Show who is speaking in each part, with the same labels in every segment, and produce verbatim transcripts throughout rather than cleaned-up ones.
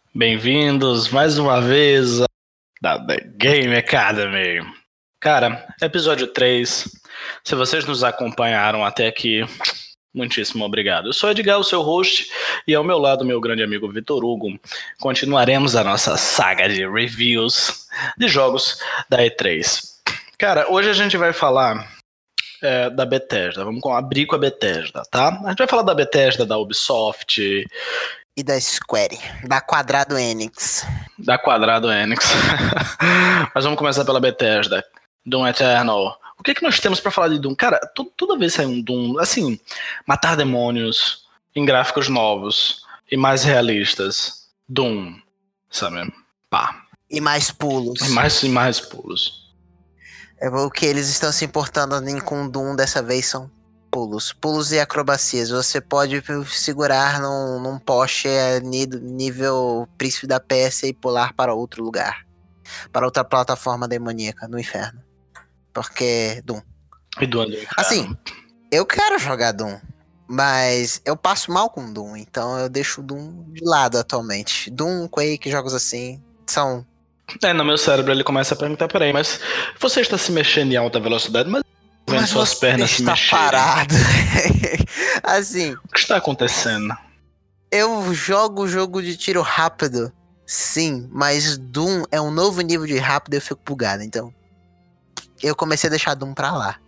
Speaker 1: Bem-vindos mais uma vez da The Game Academy. Cara, episódio três. Se vocês nos acompanharam até aqui, muitíssimo obrigado. Eu sou Edgar, o seu host, e ao meu lado, meu grande amigo Vitor Hugo. Continuaremos a nossa saga de reviews de jogos da E três. Cara, hoje a gente vai falar é, da Bethesda. Vamos abrir com a Bethesda, tá? A gente vai falar da Bethesda, da Ubisoft...
Speaker 2: E da Square, da Quadrado Enix.
Speaker 1: Da Quadrado Enix. Mas vamos começar pela Bethesda. Doom Eternal. O que, que nós temos pra falar de Doom? Cara, to- toda vez sai um Doom, assim, matar demônios em gráficos novos e mais realistas. Doom, sabe? Pá.
Speaker 2: E mais pulos.
Speaker 1: E mais, e mais pulos.
Speaker 2: É, o que eles estão se importando em com Doom dessa vez são pulos. Pulos e acrobacias. Você pode segurar num, num poste nível príncipe da Pérsia e pular para outro lugar. Para outra plataforma demoníaca no inferno. Porque Doom.
Speaker 1: E Doom.
Speaker 2: Assim, eu quero jogar Doom. Mas eu passo mal com Doom. Então eu deixo o Doom de lado atualmente. Doom, Quake, jogos assim são...
Speaker 1: É, no meu cérebro ele começa a perguntar, peraí, mas você está se mexendo em alta velocidade, mas... vendo
Speaker 2: Mas
Speaker 1: suas
Speaker 2: você
Speaker 1: pernas se
Speaker 2: está
Speaker 1: mexerem.
Speaker 2: parado. Assim,
Speaker 1: O que está acontecendo?
Speaker 2: eu jogo jogo de tiro rápido, sim, mas Doom é um novo nível de rápido e eu fico bugado, então eu comecei a deixar Doom pra lá.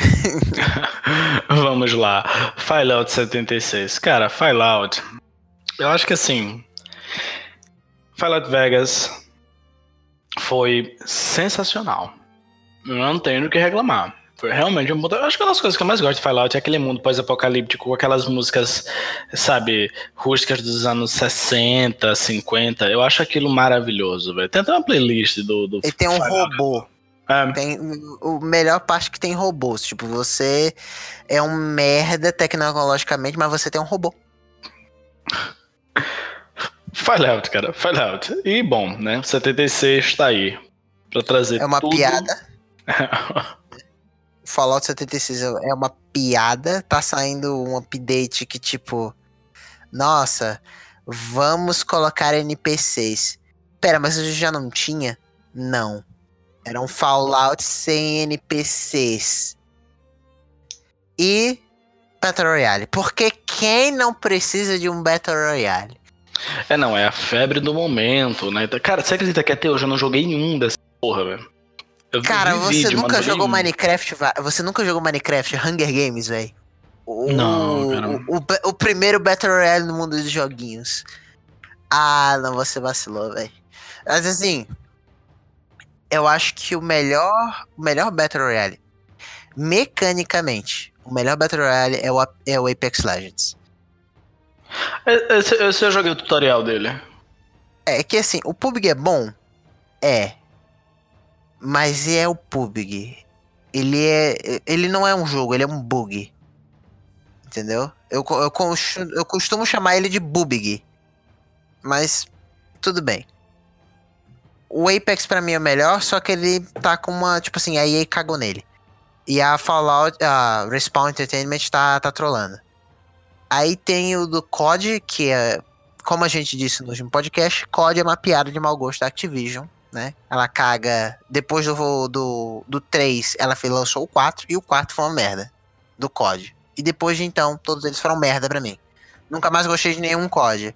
Speaker 1: Vamos lá, Fallout setenta e seis. Cara, Fallout, eu acho que assim, Fallout Vegas foi sensacional. Eu não tenho o que reclamar. Foi realmente um... Eu acho que uma das coisas que eu mais gosto de Fallout é aquele mundo pós-apocalíptico com aquelas músicas, sabe, rústicas dos anos sessenta, cinquenta. Eu acho aquilo maravilhoso, velho. Tem até uma playlist do, do
Speaker 2: E tem um
Speaker 1: Fallout.
Speaker 2: robô.
Speaker 1: É.
Speaker 2: Tem o melhor parte que tem robôs. Tipo, você é um merda tecnologicamente, mas você tem um robô.
Speaker 1: Fallout, cara, Fallout. E bom, né? setenta e seis tá aí pra trazer
Speaker 2: É uma
Speaker 1: tudo.
Speaker 2: piada. Fallout setenta e seis é uma piada. Tá saindo um update que tipo... Nossa, vamos colocar N P Cs. Pera, mas isso já não tinha? Não. Era um Fallout sem N P Cs. E Battle Royale. Porque quem não precisa de um Battle Royale?
Speaker 1: É, não, é a febre do momento, né? Cara, você acredita que até hoje eu não joguei nenhum dessa porra, velho? Eu
Speaker 2: Cara,
Speaker 1: vi
Speaker 2: você
Speaker 1: vídeo,
Speaker 2: nunca
Speaker 1: mas não
Speaker 2: jogou
Speaker 1: joguei nenhum.
Speaker 2: Minecraft? va- Você nunca jogou Minecraft Hunger Games, velho? O,
Speaker 1: Não, cara.
Speaker 2: o, o, ba- o primeiro Battle Royale no mundo dos joguinhos. Ah, não, você vacilou, velho. Mas assim, eu acho que o melhor, o melhor Battle Royale, mecanicamente, o melhor Battle Royale é o, A- é o Apex Legends.
Speaker 1: É, Esse, esse eu joguei o tutorial dele.
Speaker 2: É que assim, o P U B G é bom? É. Mas é o P U B G. Ele é. Ele não é um jogo, ele é um bug. Entendeu? Eu, co- eu, cons- eu costumo chamar ele de bubig. Mas tudo bem. O Apex pra mim é o melhor, só que ele tá com uma. Tipo assim, a E A cagou nele. E a Fallout, a Respawn Entertainment tá, tá trolando. Aí tem o do C O D, que é. Como a gente disse no último podcast, C O D é uma piada de mau gosto da Activision, né? Ela caga. Depois do, do, do três, ela fez, lançou o quatro, e o quatro foi uma merda. Do C O D. E depois de então, todos eles foram merda pra mim. Nunca mais gostei de nenhum C O D.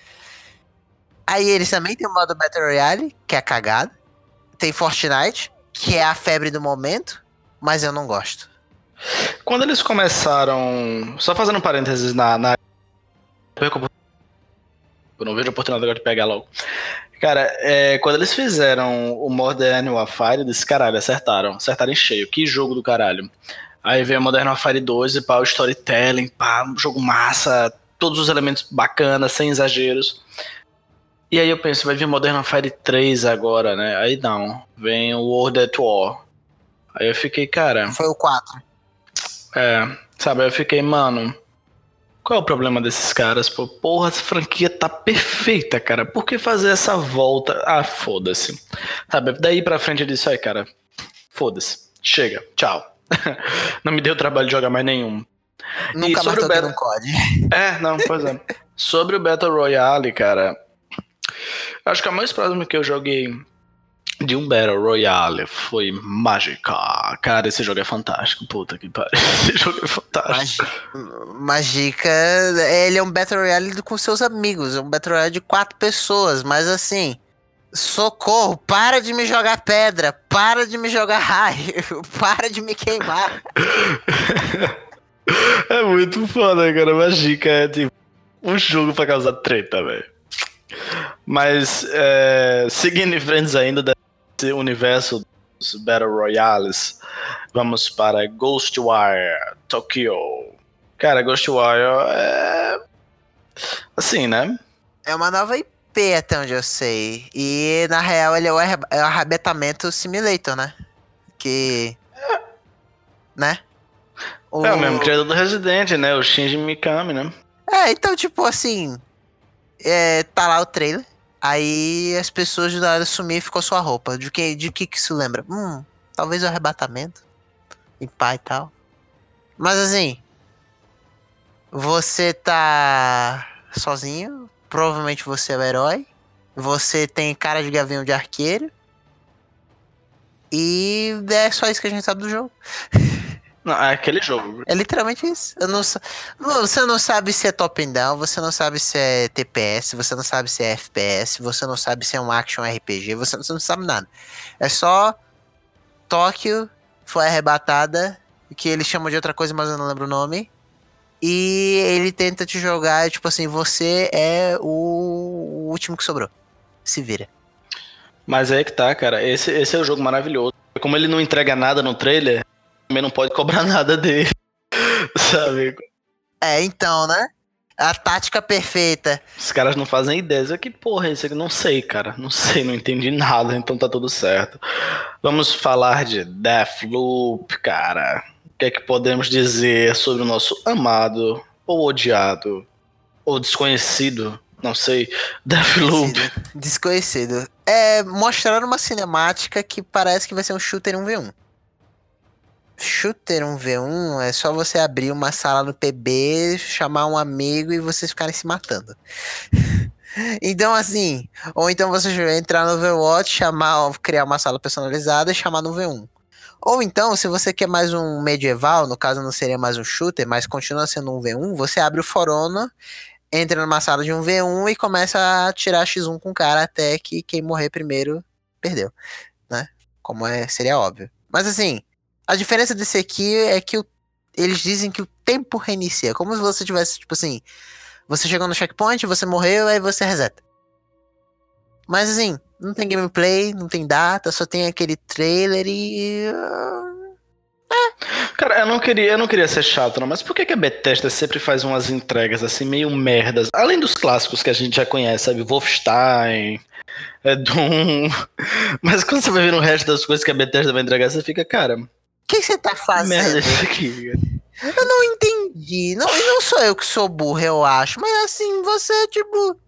Speaker 2: Aí eles também tem o modo Battle Royale, que é cagado. Tem Fortnite, que é a febre do momento, mas eu não gosto.
Speaker 1: Quando eles começaram. Só fazendo um parênteses na. na... Eu não vejo a oportunidade agora de pegar logo. Cara, é, quando eles fizeram o Modern Warfare, eu disse, caralho, acertaram. Acertaram em cheio. Que jogo do caralho. Aí veio o Modern Warfare dois e pá, o storytelling, pá, um jogo massa, todos os elementos bacanas, sem exageros. E aí eu penso, vai vir Modern Warfare três agora, né? Aí não, vem o World at War. Aí eu fiquei, cara...
Speaker 2: Foi o quatro.
Speaker 1: É, sabe, aí eu fiquei, mano... Qual é o problema desses caras? Pô, porra, essa franquia tá perfeita, cara. Por que fazer essa volta? Ah, foda-se. Sabe, daí pra frente eu disse, ai, cara, foda-se. Chega, tchau. Não me deu trabalho de jogar mais nenhum.
Speaker 2: Nunca mais toquei no C O D.
Speaker 1: É, não, pois é. Sobre o Battle Royale, cara, Acho que a mais próxima que eu joguei de um Battle Royale foi Magica. Cara, esse jogo é fantástico. Puta que pariu. Esse jogo é fantástico.
Speaker 2: Magica, ele é um Battle Royale com seus amigos. É um Battle Royale de quatro pessoas. Mas assim, socorro, para de me jogar pedra. Para de me jogar raio. Para de me queimar.
Speaker 1: É muito foda, cara. Magica é tipo um jogo pra causar treta, velho. Mas, é, seguindo em frente ainda desse universo dos Battle Royales, vamos para Ghostwire Tokyo. Cara, Ghostwire é... assim, né?
Speaker 2: É uma nova I P até onde eu sei. E na real ele é o arre- é o arrebatamento simulator, né? Que... Né? O...
Speaker 1: É o mesmo criador do Resident, né? O Shinji Mikami, né?
Speaker 2: É, então tipo assim... É, tá lá o trailer. Aí as pessoas do nada sumiram e ficou sua roupa. De que, de que que isso lembra? Hum, talvez o arrebatamento. Em pá e tal. Mas assim... Você tá sozinho. Provavelmente você é o herói. Você tem cara de gavião de arqueiro. E é só isso que a gente sabe do jogo.
Speaker 1: Não, é aquele jogo.
Speaker 2: É literalmente isso. Eu não, sa- não- você não sabe se é top-down, você não sabe se é T P S, você não sabe se é F P S, você não sabe se é um action R P G, você, você não sabe nada. É só Tóquio foi arrebatada, que eles chamam de outra coisa, mas eu não lembro o nome. E ele tenta te jogar, tipo assim, você é o, o último que sobrou. Se vira.
Speaker 1: Mas aí que tá, cara. Esse, esse é o jogo maravilhoso. Como ele não entrega nada no trailer, também não pode cobrar nada dele. Sabe?
Speaker 2: É, então, né? A tática perfeita.
Speaker 1: Os caras não fazem ideia. Eu, que porra é isso aqui? Não sei, cara. Não sei, não entendi nada, então tá tudo certo. Vamos falar de Deathloop, cara. O que é que podemos dizer sobre o nosso amado, ou odiado, ou desconhecido, não sei, Deathloop?
Speaker 2: Desconhecido. Desconhecido. É, mostraram uma cinemática que parece que vai ser um shooter um v um. Shooter um v um é só você abrir uma sala no P B, chamar um amigo e vocês ficarem se matando. Então assim, ou então você entrar no Overwatch, chamar, criar uma sala personalizada e chamar no v um. Ou então, se você quer mais um medieval, no caso não seria mais um shooter, mas continua sendo um v um, você abre o For Honor, entra numa sala de um v um e começa a tirar xis um com o cara até que quem morrer primeiro perdeu, né? Como é, seria óbvio. Mas assim, a diferença desse aqui é que o, eles dizem que o tempo reinicia, como se você tivesse, tipo assim, você chegou no checkpoint, você morreu, aí você reseta. Mas assim, não tem gameplay, não tem data, só tem aquele trailer e...
Speaker 1: Cara, eu não queria, eu não queria ser chato, não, mas por que, que a Bethesda sempre faz umas entregas assim, meio merdas? Além dos clássicos que a gente já conhece, sabe? Wolfenstein, é Doom. Mas quando você vai ver o resto das coisas que a Bethesda vai entregar, você fica, cara,
Speaker 2: O que você tá
Speaker 1: que
Speaker 2: fazendo?
Speaker 1: merda é isso aqui, cara?
Speaker 2: Eu não entendi. Não, e não sou eu que sou burro, eu acho. Mas assim, você, tipo...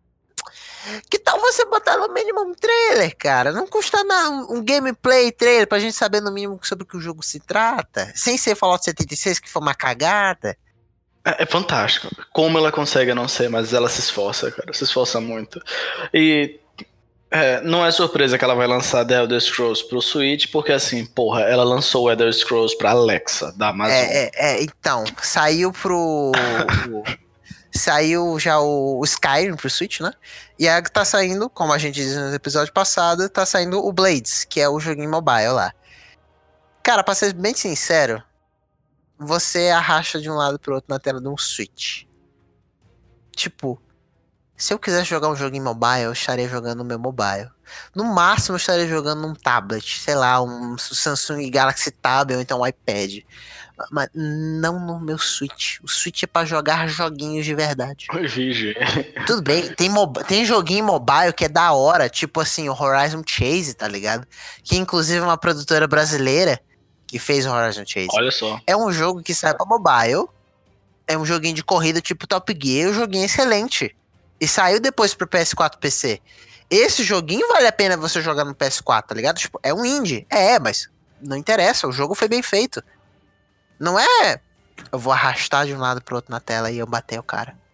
Speaker 2: Que tal você botar no mínimo um trailer, cara? Não custa nada. Um, um gameplay trailer pra gente saber no mínimo sobre o que o jogo se trata. Sem ser Fallout setenta e seis, que foi uma cagada.
Speaker 1: É, é fantástico. Como ela consegue não ser, mas ela se esforça, cara. Se esforça muito. E é, não é surpresa que ela vai lançar The Elder Scrolls pro Switch, porque assim, porra, ela lançou o Elder Scrolls pra Alexa, da Amazon.
Speaker 2: É, é, é, então, saiu pro... Saiu já o, o Skyrim pro Switch, né? E aí tá saindo, como a gente disse no episódio passado, tá saindo o Blades, que é o joguinho mobile lá. Cara, pra ser bem sincero, você arrasta de um lado pro outro na tela de um Switch. Tipo, se eu quisesse jogar um jogo em mobile, eu estaria jogando no meu mobile. No máximo, eu estaria jogando num tablet, sei lá, um Samsung Galaxy Tab ou então um iPad. Mas não no meu Switch. O Switch é pra jogar joguinhos de verdade.
Speaker 1: Oi, Vigi.
Speaker 2: Tudo bem, tem, mob- tem joguinho mobile que é da hora, tipo assim, o Horizon Chase, tá ligado? Que inclusive é uma produtora brasileira que fez o Horizon Chase.
Speaker 1: Olha só.
Speaker 2: É um jogo que sai pra mobile, é um joguinho de corrida tipo Top Gear, um joguinho excelente. E saiu depois pro P S quatro e P C. Esse joguinho vale a pena você jogar no P S quatro, tá ligado? Tipo, é um indie. É, mas não interessa, o jogo foi bem feito. Não é eu vou arrastar de um lado pro outro na tela e eu bater o cara.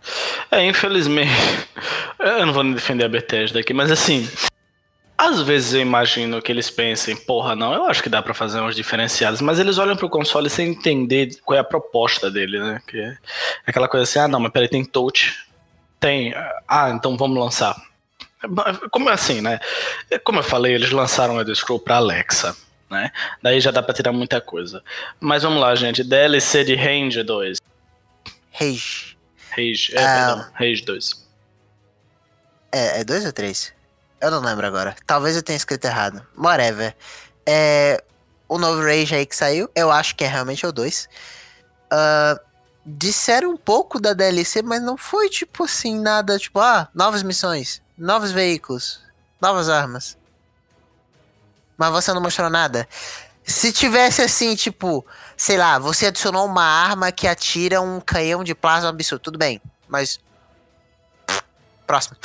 Speaker 1: É, infelizmente, eu não vou defender a Bethesda aqui, mas assim, às vezes eu imagino que eles pensem, porra, não, eu acho que dá pra fazer uns diferenciados, mas eles olham pro console sem entender qual é a proposta dele, né? Que é aquela coisa assim, ah, não, mas peraí, tem touch? Tem. Ah, então vamos lançar. Como é assim, né? Como eu falei, eles lançaram o Elder Scrolls pra Alexa, né? Daí já dá pra tirar muita coisa. Mas vamos lá, gente, D L C de Range dois.
Speaker 2: Rage.
Speaker 1: Rage, é,
Speaker 2: Ah,
Speaker 1: perdão, Rage dois.
Speaker 2: É, é dois ou três? Eu não lembro agora. Talvez eu tenha escrito errado. Whatever. É, o novo Rage aí que saiu, eu acho que é realmente o dois. Uh, disseram um pouco da D L C, mas não foi tipo assim, nada tipo, ah, novas missões, novos veículos, novas armas. Mas você não mostrou nada. Se tivesse assim, tipo, sei lá, você adicionou uma arma que atira um canhão de plasma absurdo, tudo bem, mas. Próximo.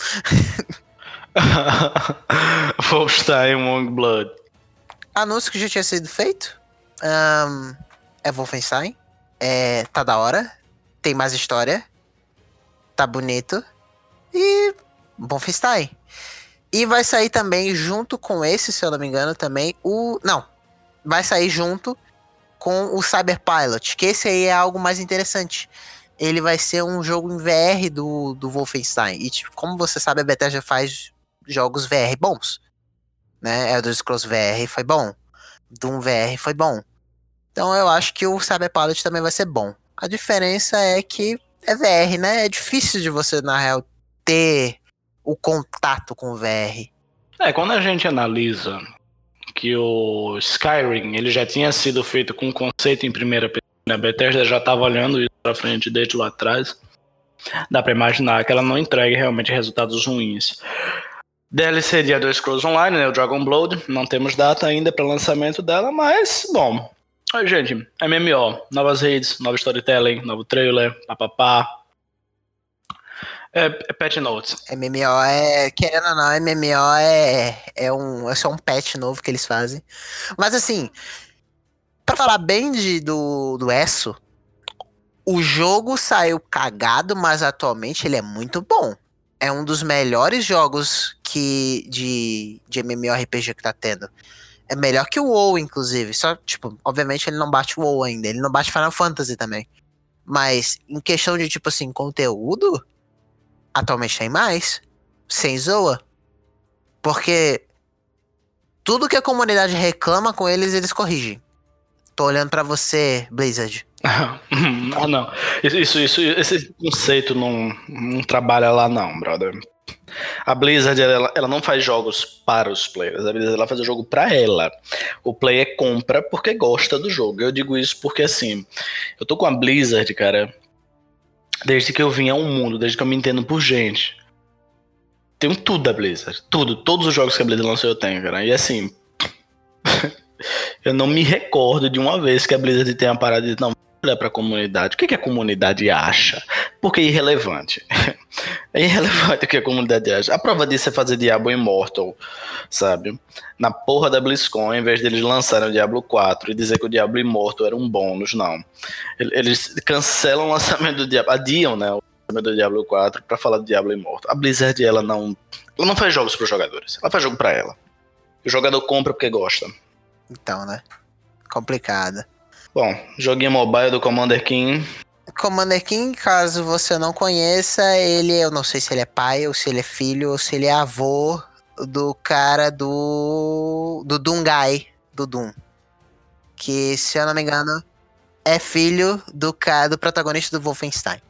Speaker 1: Wolfenstein Youngblood.
Speaker 2: Anúncio que já tinha sido feito. Um, é Wolfenstein. É, tá da hora. Tem mais história. Tá bonito. E Wolfenstein. E vai sair também junto com esse, se eu não me engano, também o... Não. Vai sair junto com o Cyberpilot, que esse aí é algo mais interessante. Ele vai ser um jogo em V R do, do Wolfenstein. E tipo, como você sabe, a Bethesda faz jogos V R bons. Né? Elder Scrolls V R foi bom. Doom V R foi bom. Então eu acho que o Cyberpilot também vai ser bom. A diferença é que é V R, né? É difícil de você, na real, ter o contato com o V R.
Speaker 1: É, quando a gente analisa que o Skyrim ele já tinha sido feito com conceito em primeira pessoa, a Bethesda já estava olhando isso pra frente desde lá atrás, dá pra imaginar que ela não entregue realmente resultados ruins. D L C de Elder Scrolls Online, né, o Dragonblood, não temos data ainda para lançamento dela, mas, bom, gente, M M O, novas redes, novo storytelling, novo trailer, papapá. É, é patch notes.
Speaker 2: M M O é, querendo ou não, M M O é, é, um, é só um patch novo que eles fazem. Mas assim, pra falar bem de, do, do ESO, o jogo saiu cagado, mas atualmente ele é muito bom. É um dos melhores jogos que de, de MMORPG que tá tendo. É melhor que o WoW, inclusive. Só, tipo, obviamente ele não bate o WoW ainda. Ele não bate Final Fantasy também. Mas, em questão de, tipo assim, conteúdo, atualmente tem mais. Sem zoa. Porque tudo que a comunidade reclama com eles, eles corrigem. Tô olhando pra você, Blizzard.
Speaker 1: Ah, não. Isso, isso, esse conceito não, não trabalha lá, não, brother. A Blizzard, ela, ela não faz jogos para os players. A Blizzard, ela faz o jogo para ela. O player compra porque gosta do jogo. Eu digo isso porque, assim, eu tô com a Blizzard, cara, desde que eu vim ao mundo, desde que eu me entendo por gente. Tenho tudo da Blizzard. Tudo. Todos os jogos que a Blizzard lançou eu tenho, cara. E, assim... eu não me recordo de uma vez que a Blizzard tenha parado de não olhar pra comunidade. O que, que a comunidade acha? Porque é irrelevante. É irrelevante o que a comunidade acha. A prova disso é fazer Diablo Immortal, sabe? Na porra da BlizzCon, em vez de eles lançarem o Diablo quatro e dizer que o Diablo Immortal era um bônus, não. Eles cancelam o lançamento do Diablo, adiam, né, o lançamento do Diablo quatro pra falar do Diablo Immortal. A Blizzard, ela não, ela não faz jogos pros jogadores. Ela faz jogo pra ela. O jogador compra porque gosta.
Speaker 2: Então, né? Complicado.
Speaker 1: Bom, joguinho mobile do Commander King.
Speaker 2: Commander King, caso você não conheça, ele, eu não sei se ele é pai, ou se ele é filho, ou se ele é avô do cara do do Doomguy, do Doom. Que, se eu não me engano, é filho do cara, do protagonista do Wolfenstein.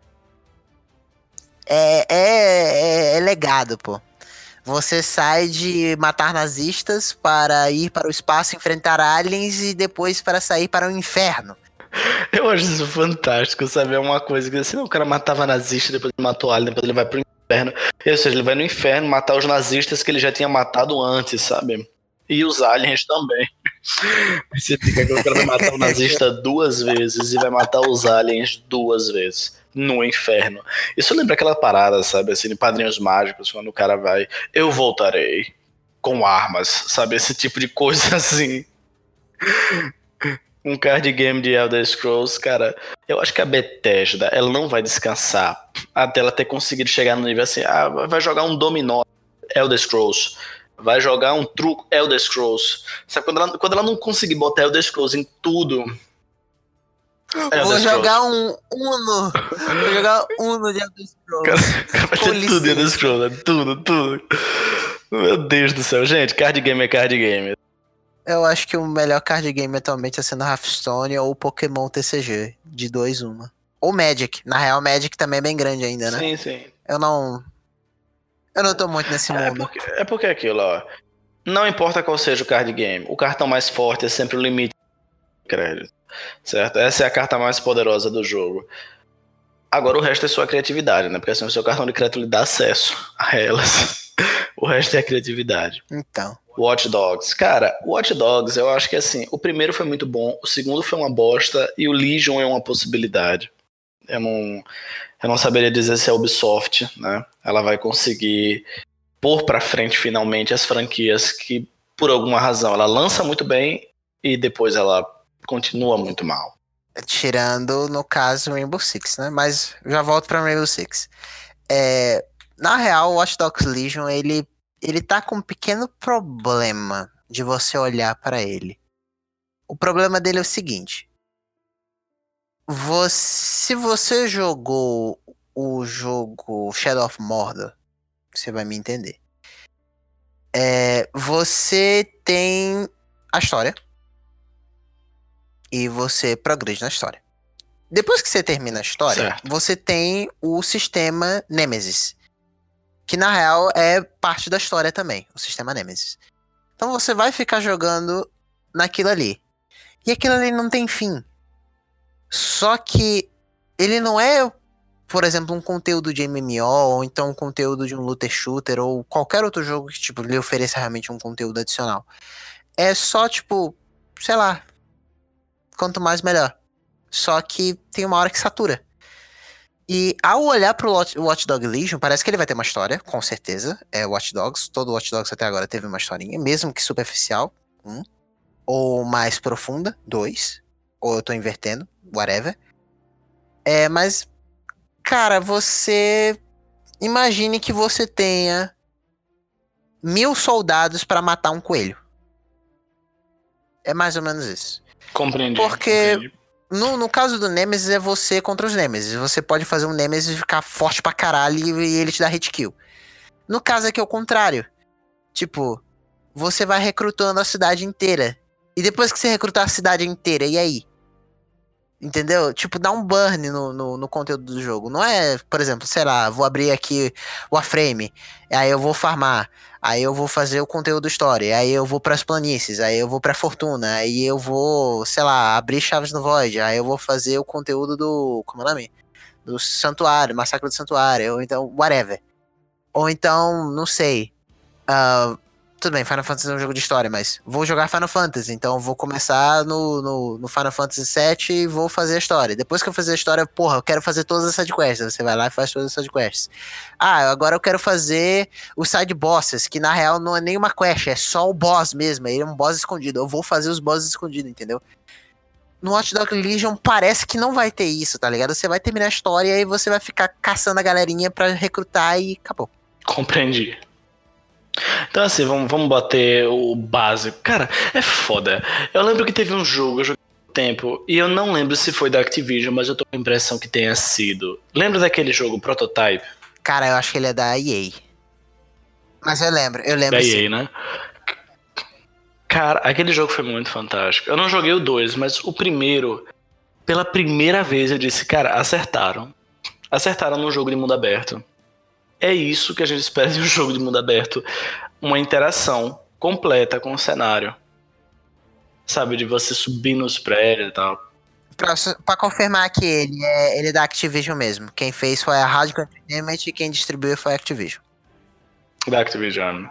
Speaker 2: É, é, é, é legado, pô. Você sai de matar nazistas para ir para o espaço, enfrentar aliens e depois para sair para o inferno.
Speaker 1: Eu acho isso fantástico, sabe? É uma coisa que assim, o cara matava nazista, depois ele matou alien, depois ele vai pro inferno. Ou seja, ele vai no inferno matar os nazistas que ele já tinha matado antes, sabe? E os aliens também. Você fica que o cara vai matar o nazista duas vezes e vai matar os aliens duas vezes. No inferno. Isso lembra aquela parada, sabe, assim, de Padrinhos Mágicos, quando o cara vai, eu voltarei com armas, sabe, esse tipo de coisa assim. um card game de Elder Scrolls, cara, eu acho que a Bethesda, ela não vai descansar até ela ter conseguido chegar no nível assim, ah, vai jogar um dominó Elder Scrolls, vai jogar um truco Elder Scrolls. Sabe, quando ela, quando ela não conseguir botar Elder Scrolls em tudo...
Speaker 2: Elder Vou Scrolls. jogar um Uno. Vou jogar Uno de Elder Scrolls.
Speaker 1: Cara, vai ter tudo de Elder Scrolls, né? Tudo, tudo. Meu Deus do céu, gente, card game é card game.
Speaker 2: Eu acho que o melhor card game atualmente é sendo Hearthstone ou Pokémon T C G, de dois uma. Ou Magic. Na real, Magic também é bem grande ainda, né?
Speaker 1: Sim, sim.
Speaker 2: Eu não... Eu não tô muito nesse
Speaker 1: é
Speaker 2: mundo.
Speaker 1: Porque, é porque é aquilo, ó. Não importa qual seja o card game, o cartão mais forte é sempre o limite de crédito, certo? Essa é a carta mais poderosa do jogo. Agora o resto é sua criatividade, né? Porque assim, o seu cartão de crédito lhe dá acesso a elas. O resto é a criatividade.
Speaker 2: Então...
Speaker 1: Watch Dogs. Cara, Watch Dogs, eu acho que assim, o primeiro foi muito bom, o segundo foi uma bosta e o Legion é uma possibilidade. Eu não, eu não saberia dizer se a Ubisoft, né, ela vai conseguir pôr pra frente finalmente as franquias que, por alguma razão, ela lança muito bem e depois ela continua muito mal.
Speaker 2: Tirando, no caso, Rainbow Six, né? Mas já volto pra Rainbow Six. É, na real, o Watch Dogs Legion, ele ele tá com um pequeno problema de você olhar pra ele. O problema dele é o seguinte. Você, se você jogou o jogo Shadow of Mordor, você vai me entender. É, você tem a história. E você progride na história. Depois que você termina a história, certo, você tem o sistema Nemesis. Que na real é parte da história também, o sistema Nemesis. Então você vai ficar jogando naquilo ali. E aquilo ali não tem fim. Só que ele não é, por exemplo, um conteúdo de M M O, ou então um conteúdo de um looter shooter, ou qualquer outro jogo que tipo, lhe ofereça realmente um conteúdo adicional. É só tipo, sei lá, quanto mais melhor. Só que tem uma hora que satura. E ao olhar pro Watch Dogs Legion, parece que ele vai ter uma história, com certeza. É Watch Dogs, todo Watch Dogs até agora teve uma historinha, mesmo que superficial, um. Ou mais profunda, dois. Ou eu tô invertendo, whatever. É, mas, cara, você... Imagine que você tenha mil soldados pra matar um coelho. É mais ou menos isso.
Speaker 1: Compreendi.
Speaker 2: Porque...
Speaker 1: Compreendi.
Speaker 2: No, no caso do Nemesis é você contra os Nemesis. Você pode fazer um Nemesis ficar forte pra caralho e ele te dá hit kill. No caso aqui é o contrário. Tipo, você vai recrutando a cidade inteira. E depois que você recrutar a cidade inteira, e aí? Entendeu? Tipo, dá um burn no, no, no conteúdo do jogo. Não é, por exemplo, sei lá, vou abrir aqui o Warframe, aí eu vou farmar, aí eu vou fazer o conteúdo história, aí eu vou pras planícies, aí eu vou pra Fortuna, aí eu vou, sei lá, abrir Chaves no Void, aí eu vou fazer o conteúdo do, como é o nome? Do Santuário, Massacre do Santuário, ou então, whatever. Ou então, não sei, uh, tudo bem, Final Fantasy é um jogo de história, mas vou jogar Final Fantasy, então vou começar no, no, no Final Fantasy sete e vou fazer a história. Depois que eu fazer a história, porra, eu quero fazer todas as sidequests. Você vai lá e faz todas as sidequests. Ah, agora eu quero fazer os side bosses, que na real não é nenhuma quest, é só o boss mesmo, ele é um boss escondido. Eu vou fazer os bosses escondidos, entendeu? No Watch Dogs Legion parece que não vai ter isso, tá ligado? Você vai terminar a história e aí você vai ficar caçando a galerinha pra recrutar e acabou.
Speaker 1: Compreendi. Então assim, vamos, vamos bater o básico. Cara, é foda. Eu lembro que teve um jogo, eu joguei há tempo, e eu não lembro se foi da Activision, mas eu tô com a impressão que tenha sido. Lembra daquele jogo, Prototype?
Speaker 2: Cara, eu acho que ele é da E A. Mas eu lembro, eu lembro
Speaker 1: da
Speaker 2: sim.
Speaker 1: E A, né? Cara, aquele jogo foi muito fantástico. Eu não joguei o dois, mas o primeiro, pela primeira vez eu disse, cara, acertaram. Acertaram num jogo de mundo aberto. É isso que a gente espera de um jogo de mundo aberto. Uma interação completa com o cenário. Sabe, de você subir nos prédios e tal.
Speaker 2: Pra, pra confirmar que ele é, ele é da Activision mesmo. Quem fez foi a Radical Entertainment e quem distribuiu foi a Activision.
Speaker 1: Da Activision.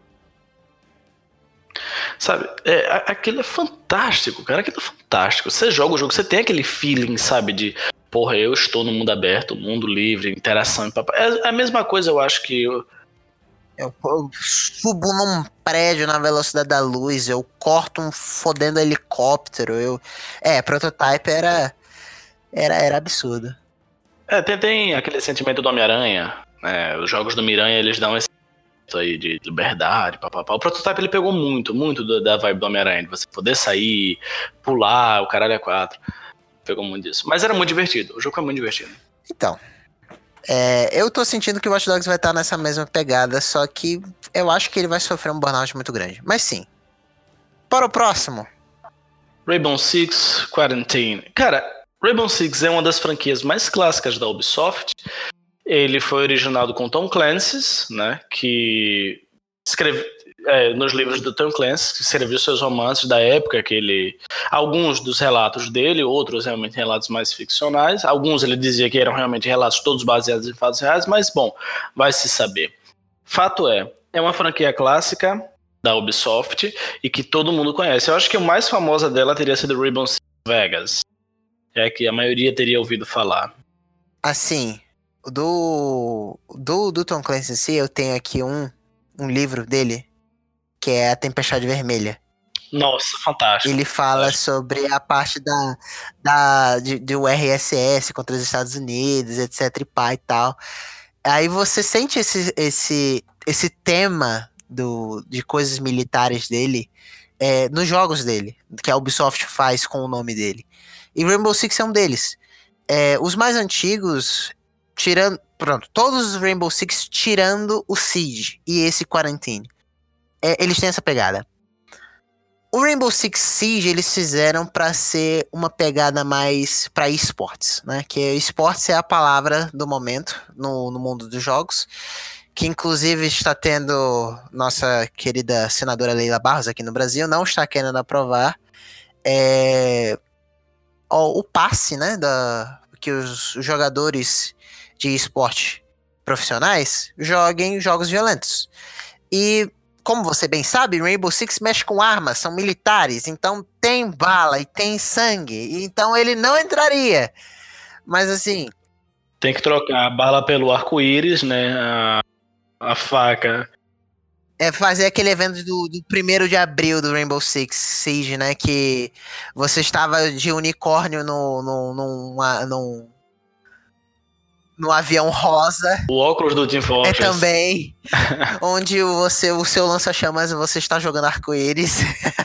Speaker 1: Sabe, é, aquilo é fantástico, cara. Aquilo é fantástico. Você joga o jogo, você tem aquele feeling, sabe, de... Porra, eu estou no mundo aberto, mundo livre, interação e papai. É a mesma coisa, eu acho que... Eu...
Speaker 2: Eu, subo num prédio na velocidade da luz, eu corto um fodendo helicóptero, eu... É, Prototype era... Era, era absurdo.
Speaker 1: É, tem, tem aquele sentimento do Homem-Aranha, né? Os jogos do Miranha, eles dão esse aí de liberdade, papapá. O Prototype, ele pegou muito, muito do, da vibe do Homem-Aranha, de você poder sair, pular, o caralho é quatro. Pegou muito disso. Mas era muito divertido, o jogo é muito divertido.
Speaker 2: Então, é, eu tô sentindo que o Watch Dogs vai estar nessa mesma pegada, só que eu acho que ele vai sofrer um burnout muito grande. Mas sim. Para o próximo.
Speaker 1: Rainbow Six Quarantine. Cara, Rainbow Six é uma das franquias mais clássicas da Ubisoft. Ele foi originado com Tom Clancy, né, que escreve é, nos livros do Tom Clancy, que escreveu seus romances da época que ele... Alguns dos relatos dele, outros realmente relatos mais ficcionais. Alguns ele dizia que eram realmente relatos todos baseados em fatos reais, mas, bom, vai se saber. Fato é, é uma franquia clássica da Ubisoft e que todo mundo conhece. Eu acho que a mais famosa dela teria sido Rainbow Six Vegas. É que a maioria teria ouvido falar.
Speaker 2: Assim, do, do, do Tom Clancy em si, eu tenho aqui um, um livro dele, que é A Tempestade Vermelha.
Speaker 1: Nossa, fantástico.
Speaker 2: Ele fala
Speaker 1: fantástico.
Speaker 2: sobre a parte da, da, de, do R S S contra os Estados Unidos, etc e pá e tal. Aí você sente esse, esse, esse tema do, de coisas militares dele é, nos jogos dele, que a Ubisoft faz com o nome dele. E Rainbow Six é um deles. É, os mais antigos, tirando... Pronto, todos os Rainbow Six tirando o Siege e esse Quarantine. É, eles têm essa pegada. O Rainbow Six Siege eles fizeram para ser uma pegada mais para esportes, né? Que esportes é a palavra do momento no, no mundo dos jogos, que inclusive está tendo nossa querida senadora Leila Barros aqui no Brasil, não está querendo aprovar é, o, o passe, né? Da, que os jogadores de esporte profissionais joguem jogos violentos. E como você bem sabe, Rainbow Six mexe com armas, são militares, então tem bala e tem sangue, então ele não entraria. Mas assim...
Speaker 1: Tem que trocar a bala pelo arco-íris, né, a, a faca.
Speaker 2: É fazer aquele evento do, do primeiro de abril do Rainbow Six Siege, né, que você estava de unicórnio no, no, numa, num... no avião rosa.
Speaker 1: O óculos do Team Fortress.
Speaker 2: É também. Onde você, o seu lança-chamas, você está jogando arco-íris.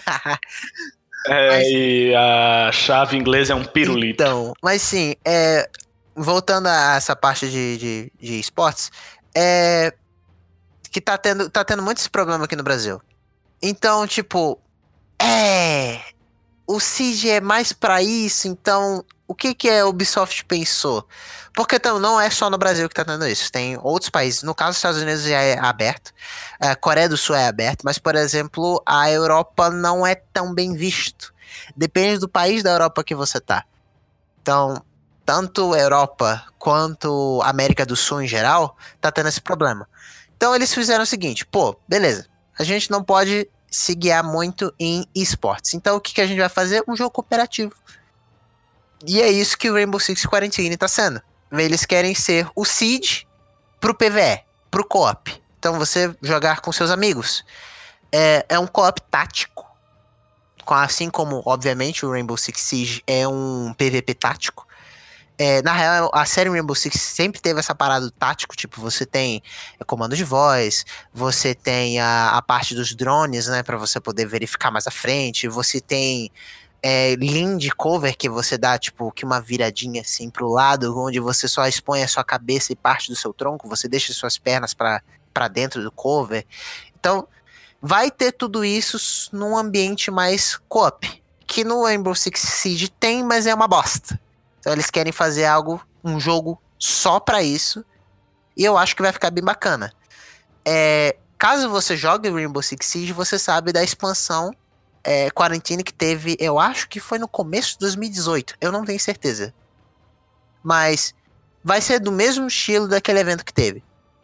Speaker 1: É,
Speaker 2: mas,
Speaker 1: e a chave inglesa é um pirulito.
Speaker 2: Então, mas sim, é, voltando a essa parte de, de, de esportes, é, que tá tendo, tá tendo muitos problemas aqui no Brasil. Então, tipo, é... O Siege é mais pra isso, então o que que a Ubisoft pensou? Porque então, não é só no Brasil que tá tendo isso, tem outros países, no caso dos Estados Unidos já é aberto, a Coreia do Sul é aberto, mas por exemplo, a Europa não é tão bem visto, depende do país da Europa que você tá. Então, tanto Europa quanto América do Sul em geral, tá tendo esse problema. Então eles fizeram o seguinte, pô, beleza, a gente não pode se guiar muito em esportes. Então o que, que a gente vai fazer? Um jogo cooperativo. E é isso que o Rainbow Six Quarantine tá sendo. Eles querem ser o Siege pro P V E, pro co-op. Então você jogar com seus amigos. É, é um co-op tático. Assim como, obviamente, o Rainbow Six Siege é um P V P tático. É, na real, a série Rainbow Six sempre teve essa parada do tático, tipo, você tem é, comando de voz, você tem a, a parte dos drones, né, pra você poder verificar mais à frente, você tem é, lean de cover, que você dá, tipo, que uma viradinha assim pro lado, onde você só expõe a sua cabeça e parte do seu tronco, você deixa suas pernas pra, pra dentro do cover. Então, vai ter tudo isso num ambiente mais co-op, que no Rainbow Six Siege tem, mas é uma bosta. Então eles querem fazer algo, um jogo só pra isso. E eu acho que vai ficar bem bacana. É, caso você jogue Rainbow Six Siege, você sabe da expansão é, Quarantine que teve, eu acho que foi no começo de dois mil e dezoito. Eu não tenho certeza. Mas vai ser do mesmo estilo daquele evento que teve.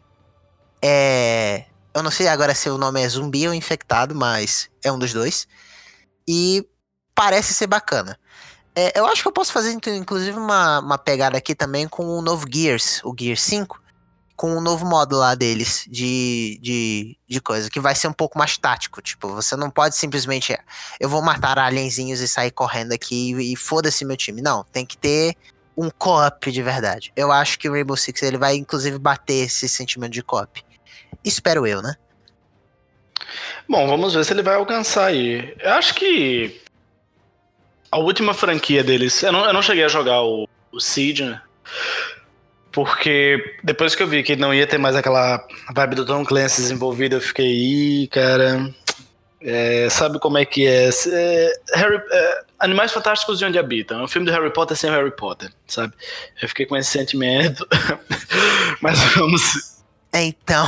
Speaker 2: É, eu não sei agora se o nome é zumbi ou infectado, mas é um dos dois. E parece ser bacana. É, eu acho que eu posso fazer, inclusive, uma, uma pegada aqui também com o novo Gears, o Gears cinco, com o novo modo lá deles de, de, de coisa, que vai ser um pouco mais tático. Tipo, você não pode simplesmente, eu vou matar alienzinhos e sair correndo aqui e, e foda-se meu time. Não, tem que ter um co-op de verdade. Eu acho que o Rainbow Six ele vai inclusive bater esse sentimento de co-op. Espero eu, né?
Speaker 1: Bom, vamos ver se ele vai alcançar aí. Eu acho que a última franquia deles, eu não, eu não cheguei a jogar o, o Siege, né? Porque depois que eu vi que não ia ter mais aquela vibe do Tom Clancy desenvolvida, eu fiquei, ih, cara, é, sabe como é que é? é, Harry, é Animais Fantásticos de Onde Habitam. É um filme do Harry Potter sem Harry Potter, sabe? Eu fiquei com esse sentimento. Mas vamos...
Speaker 2: Então...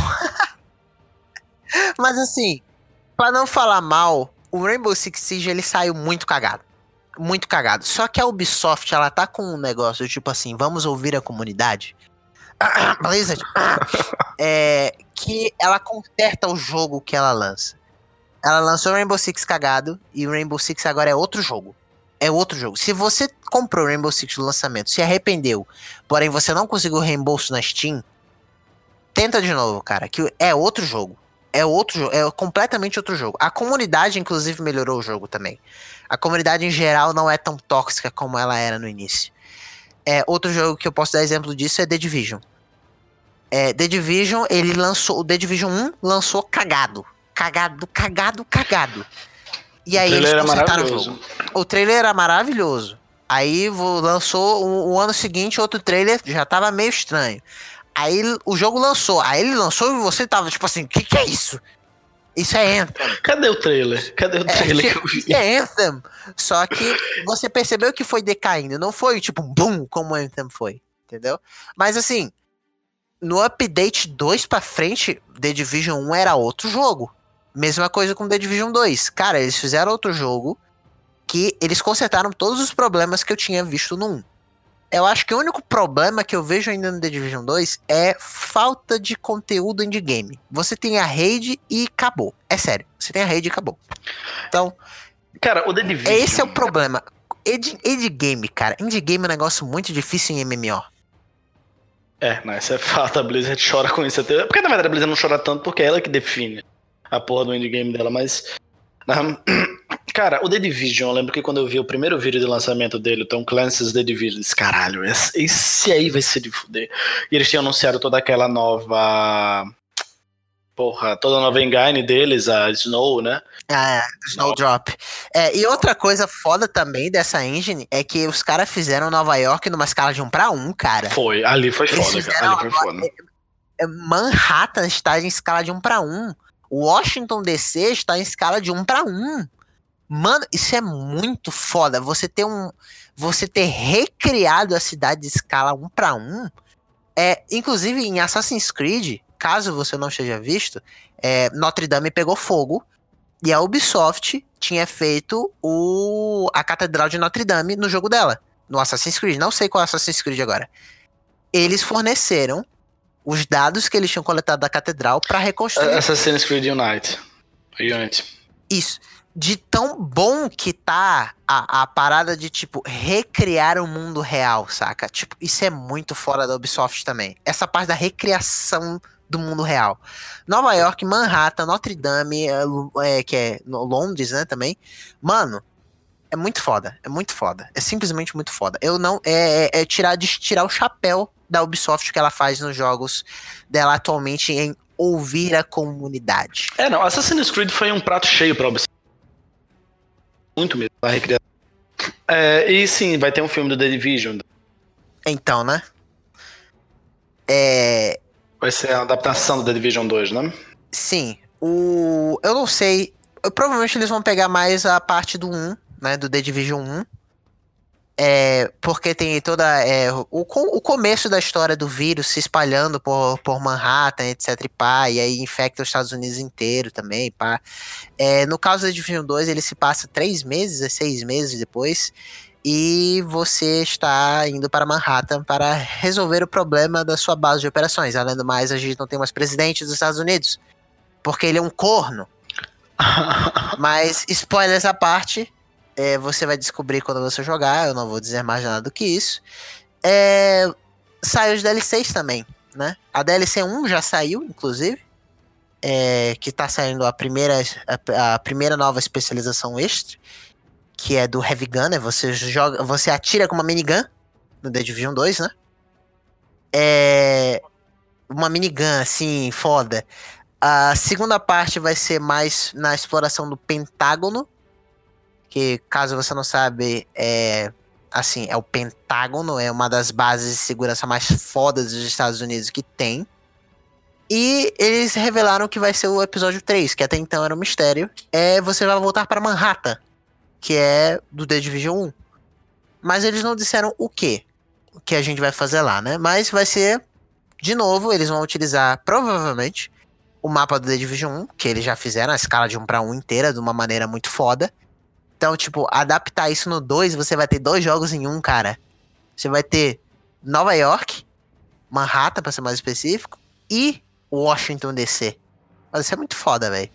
Speaker 2: Mas assim, pra não falar mal, o Rainbow Six Siege ele saiu muito cagado. Muito cagado. Só que a Ubisoft, ela tá com um negócio, tipo assim, vamos ouvir a comunidade. Blizzard. É, que ela conserta o jogo que ela lança. Ela lançou o Rainbow Six cagado, e o Rainbow Six agora é outro jogo. É outro jogo. Se você comprou o Rainbow Six no lançamento, se arrependeu, porém você não conseguiu reembolso na Steam, tenta de novo, cara, que é outro jogo. É outro jogo, é completamente outro jogo. A comunidade, inclusive, melhorou o jogo também. A comunidade, em geral, não é tão tóxica como ela era no início. É, outro jogo que eu posso dar exemplo disso é The Division. É, The Division, ele lançou... O The Division um lançou cagado. Cagado, cagado, cagado. E aí eles consertaram o jogo. O trailer era maravilhoso. Aí lançou o, o ano seguinte outro trailer, já tava meio estranho. Aí o jogo lançou. Aí ele lançou e você tava tipo assim, o que que é isso? Isso é Anthem.
Speaker 1: Cadê o trailer? Cadê o trailer
Speaker 2: é,
Speaker 1: que eu vi?
Speaker 2: Isso é Anthem. Só que você percebeu que foi decaindo. Não foi tipo um boom como o Anthem foi. Entendeu? Mas assim, no update dois pra frente, The Division um era outro jogo. Mesma coisa com The Division dois. Cara, eles fizeram outro jogo que eles consertaram todos os problemas que eu tinha visto no um. Eu acho que o único problema que eu vejo ainda no The Division dois é falta de conteúdo endgame. Você tem a raid e acabou. É sério, você tem a raid e acabou. Então,
Speaker 1: cara, o The Division...
Speaker 2: esse é o problema. Endgame, cara. Endgame é um negócio muito difícil em M M O.
Speaker 1: É, mas isso é fato. A Blizzard chora com isso até. Porque na verdade a Blizzard não chora tanto porque é ela que define a porra do endgame dela, mas... Um, cara, o The Division, eu lembro que quando eu vi o primeiro vídeo de lançamento dele, o Tom Clancy's The Division, disse, caralho, esse, esse aí vai ser de fuder. E eles tinham anunciado toda aquela nova... Porra, toda a nova engine deles, a Snow, né?
Speaker 2: Ah, Snowdrop. É, e outra coisa foda também dessa engine é que os caras fizeram Nova York numa escala de um pra um, cara.
Speaker 1: Foi, ali foi foda, cara. Ali foi foda.
Speaker 2: Manhattan está em escala de um pra um. Washington D C está em escala de um para um. Mano, isso é muito foda. Você ter um, você ter recriado a cidade de escala um para um. É, inclusive em Assassin's Creed, caso você não esteja visto, é, Notre Dame pegou fogo e a Ubisoft tinha feito o, a Catedral de Notre Dame no jogo dela, no Assassin's Creed. Não sei qual é o Assassin's Creed agora. Eles forneceram os dados que eles tinham coletado da catedral pra reconstruir.
Speaker 1: Assassin's Creed Unite. Unity.
Speaker 2: Isso. De tão bom que tá a, a parada de, tipo, recriar o mundo real, saca? Tipo, isso é muito fora da Ubisoft também. Essa parte da recriação do mundo real. Nova York, Manhattan, Notre Dame, é, é, que é Londres, né, também. Mano, é muito foda. É muito foda. É simplesmente muito foda. Eu não... É, é, é tirar, de, tirar o chapéu da Ubisoft que ela faz nos jogos dela atualmente em ouvir a comunidade.
Speaker 1: É, não, Assassin's Creed foi um prato cheio pra Ubisoft. Muito mesmo, a recriação. É, e sim, vai ter um filme do The Division.
Speaker 2: Então, né? É...
Speaker 1: Vai ser a adaptação do The Division dois, né?
Speaker 2: Sim. O... Eu não sei. Eu, provavelmente eles vão pegar mais a parte do um, né? Do The Division um. É, porque tem toda é, o, o começo da história do vírus se espalhando por, por Manhattan, etc e pá, e aí infecta os Estados Unidos inteiro também, pá. É, no caso da Division dois, ele se passa três meses, seis meses depois, e você está indo para Manhattan para resolver o problema da sua base de operações. Além do mais, a gente não tem mais presidente dos Estados Unidos, porque ele é um corno. Mas, spoilers à parte... É, você vai descobrir quando você jogar, eu não vou dizer mais nada do que isso. É, sai os D L Cs também, né? A D L C um já saiu, inclusive. É, que tá saindo a primeira, a, a primeira nova especialização extra, que é do Heavy Gun, né? Você joga, você atira com uma minigun no The Division dois, né? É uma minigun, assim, foda. A segunda parte vai ser mais na exploração do Pentágono, que, caso você não sabe, é assim, é o Pentágono, é uma das bases de segurança mais fodas dos Estados Unidos que tem. E eles revelaram que vai ser o episódio três, que até então era um mistério. É você vai voltar para Manhattan, que é do The Division um. Mas eles não disseram o que que a gente vai fazer lá, né? Mas vai ser, de novo, eles vão utilizar, provavelmente, o mapa do The Division um, que eles já fizeram, a escala de um para um inteira, de uma maneira muito foda. Então, tipo, adaptar isso no dois, você vai ter dois jogos em um, cara. Você vai ter Nova York, Manhattan, pra ser mais específico, e Washington D C. Mas isso é muito foda, velho.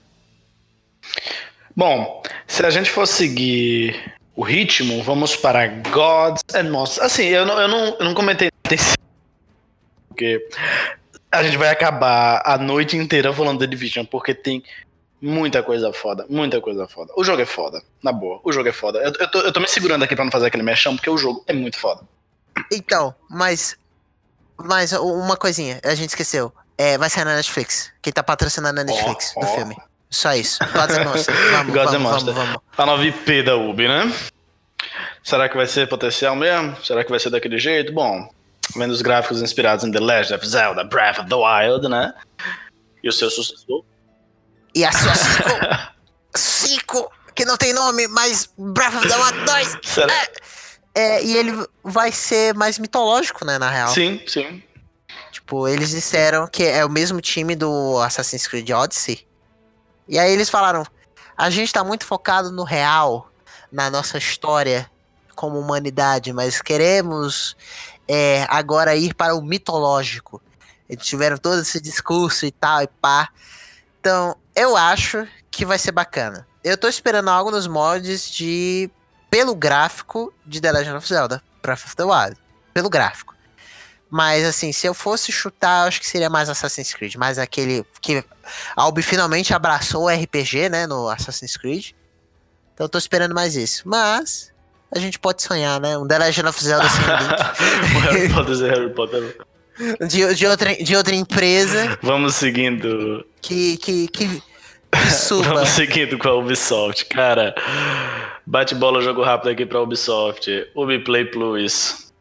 Speaker 1: Bom, se a gente for seguir o ritmo, vamos para Gods and Monsters. Assim, eu não, eu não, eu não comentei nada, porque a gente vai acabar a noite inteira falando da Division, porque tem muita coisa foda, muita coisa foda. O jogo é foda, na boa, o jogo é foda. Eu, eu, tô, eu tô me segurando aqui pra não fazer aquele mexão, porque o jogo é muito foda.
Speaker 2: Então, mas mas uma coisinha, a gente esqueceu. É, vai sair na Netflix. Quem tá patrocinando a Netflix
Speaker 1: oh,
Speaker 2: do
Speaker 1: oh.
Speaker 2: filme. Só isso. Gods and Monsters. Vamos,
Speaker 1: Gods
Speaker 2: vamos,
Speaker 1: and Monsters.
Speaker 2: vamos, vamos.
Speaker 1: A nova I P da Ubi, né? Será que vai ser potencial mesmo? Será que vai ser daquele jeito? Bom, vendo os gráficos inspirados em The Legend of Zelda, Breath of the Wild, né? E o seu sucessor?
Speaker 2: E a sua Cico, Cico, que não tem nome, mas Breath of the Wild dois.
Speaker 1: Será?
Speaker 2: É, é, e ele vai ser mais mitológico, né, na real.
Speaker 1: Sim, sim.
Speaker 2: Tipo, eles disseram que é o mesmo time do Assassin's Creed Odyssey. E aí eles falaram, a gente tá muito focado no real, na nossa história como humanidade, mas queremos é, agora ir para o mitológico. Eles tiveram todo esse discurso e tal, e pá. Então, eu acho que vai ser bacana. Eu tô esperando algo nos mods de... pelo gráfico de The Legend of Zelda, Breath of the Wild. Pelo gráfico. Mas, assim, se eu fosse chutar, eu acho que seria mais Assassin's Creed. Mais aquele que a Ubi finalmente abraçou o R P G, né, no Assassin's Creed. Então eu tô esperando mais isso. Mas a gente pode sonhar, né? Um The Legend of Zelda sem Link.
Speaker 1: O Harry Potter é Harry Potter.
Speaker 2: De, de, outra, de outra empresa.
Speaker 1: Vamos seguindo.
Speaker 2: Que, que, que, que suba.
Speaker 1: Vamos seguindo com a Ubisoft. Cara, bate bola, jogo rápido aqui pra Ubisoft. Ubiplay Plus.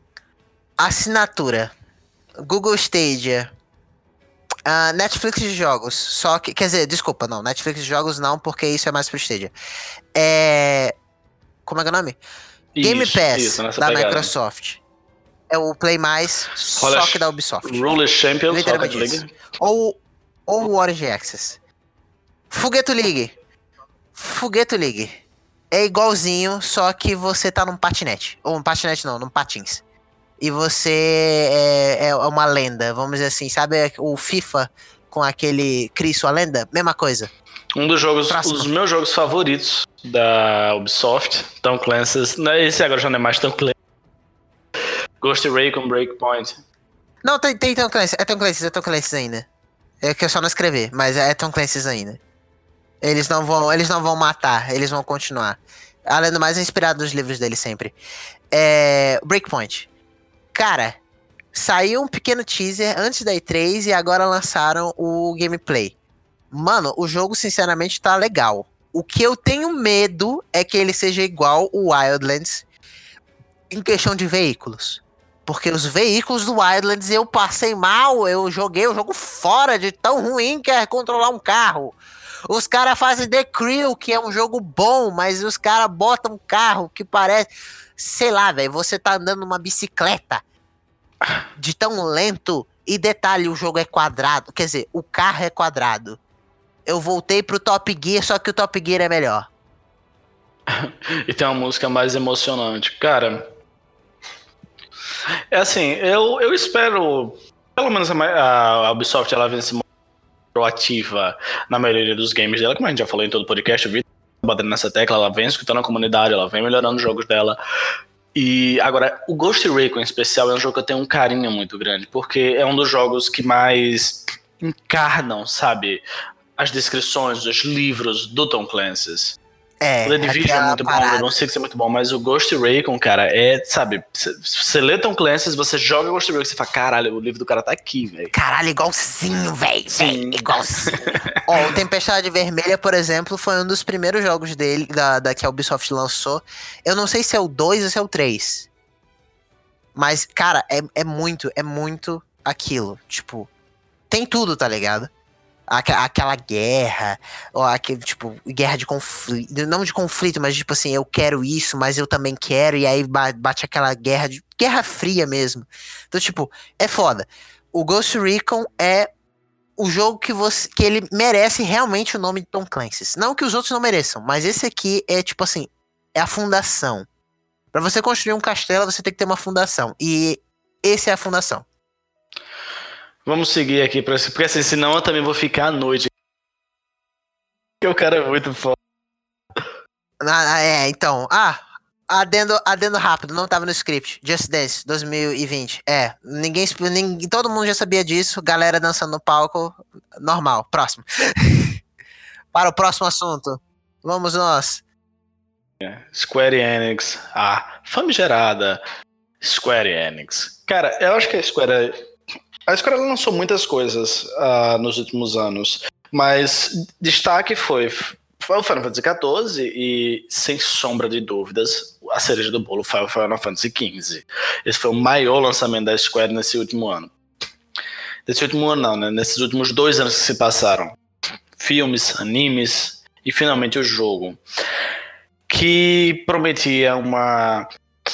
Speaker 2: Assinatura. Google Stadia. Uh, Netflix de jogos. Só que, quer dizer, desculpa, não. Netflix de jogos não, porque isso é mais pro Stadia. É... Como é que é o nome?
Speaker 1: Isso,
Speaker 2: Game Pass
Speaker 1: isso,
Speaker 2: da
Speaker 1: pegada.
Speaker 2: Microsoft. É o Play Mais, só que da Ubisoft.
Speaker 1: Roller Champions,
Speaker 2: literalmente
Speaker 1: Rocket
Speaker 2: isso.
Speaker 1: League.
Speaker 2: Ou, ou o Origin Access. Fogueto League. Fogueto League. É igualzinho, só que você tá num patinete. Ou um patinete não, num patins. E você é, é uma lenda, vamos dizer assim. Sabe o FIFA com aquele Chris, sua lenda? Mesma coisa.
Speaker 1: Um dos jogos,
Speaker 2: Próximo.
Speaker 1: os meus jogos favoritos da Ubisoft, Tom Clancy's. Esse agora já não é mais Tom Clancy. Ghost Recon Breakpoint.
Speaker 2: Não, tem, tem Tom Clancy. É Tom Clancy, é Tom Clancy ainda. É que eu só não escrever, mas é Tom Clancy ainda. Eles não vão, eles não vão matar, eles vão continuar. Além do mais, é inspirado nos livros dele sempre. É, Breakpoint. Cara, saiu um pequeno teaser antes da E três e agora lançaram o gameplay. Mano, o jogo sinceramente tá legal. O que eu tenho medo é que ele seja igual o Wildlands em questão de veículos. Porque os veículos do Wildlands eu passei mal, eu joguei o jogo fora de tão ruim que é controlar um carro. Os caras fazem The Crew, que é um jogo bom, mas os caras botam um carro que parece... Sei lá, velho, você tá andando numa bicicleta de tão lento. E detalhe, o jogo é quadrado. Quer dizer, o carro é quadrado. Eu voltei pro Top Gear, só que o Top Gear é melhor.
Speaker 1: E tem uma música mais emocionante. Cara, é assim, eu, eu espero... Pelo menos a, a Ubisoft, ela vem se proativa na maioria dos games dela, como a gente já falou em todo o podcast, o Vitor batendo nessa tecla, ela vem escutando a comunidade, ela vem melhorando os jogos dela. E agora, o Ghost Recon em especial é um jogo que eu tenho um carinho muito grande, porque é um dos jogos que mais encarnam, sabe, as descrições dos livros do Tom Clancy.
Speaker 2: É,
Speaker 1: o The Division é muito parada. bom, o Rainbow Six é muito bom, mas o Ghost Recon, cara, é, sabe, você lê Tom Clancy, você joga Ghost Recon e você fala, caralho, o livro do cara tá aqui, velho.
Speaker 2: Caralho, igualzinho, velho, igualzinho. Ó, o Tempestade Vermelha, por exemplo, foi um dos primeiros jogos dele, da, da que a Ubisoft lançou. Eu não sei se é o dois ou se é o três. Mas, cara, é, é muito, é muito aquilo, tipo, tem tudo, tá ligado? Aquela guerra, ou aquele, tipo, guerra de conflito, não de conflito, mas tipo assim, eu quero isso, mas eu também quero, e aí bate aquela guerra, de guerra fria mesmo. Então, tipo, é foda. O Ghost Recon é o jogo que, você, que ele merece realmente o nome de Tom Clancy. Não que os outros não mereçam, mas esse aqui é, tipo assim, é a fundação. Pra você construir um castelo, você tem que ter uma fundação, e esse é a fundação.
Speaker 1: Vamos seguir aqui, pra, porque assim, senão eu também vou ficar à noite. Porque o cara é muito foda.
Speaker 2: Ah, é, então. Ah, adendo, adendo rápido, não tava no script. Just Dance dois mil e vinte. É, ninguém, ninguém. Todo mundo já sabia disso. Galera dançando no palco. Normal. Próximo. Para o próximo assunto. Vamos nós.
Speaker 1: Square Enix. Ah, famigerada. Square Enix. Cara, eu acho que a Square. A Square lançou muitas coisas uh, nos últimos anos, mas destaque foi, foi o Final Fantasy quatorze e, sem sombra de dúvidas, a cereja do bolo foi o Final Fantasy quinze. Esse foi o maior lançamento da Square nesse último ano. Nesse último ano não, né? Nesses últimos dois anos que se passaram. Filmes, animes e finalmente o jogo. Que prometia uma...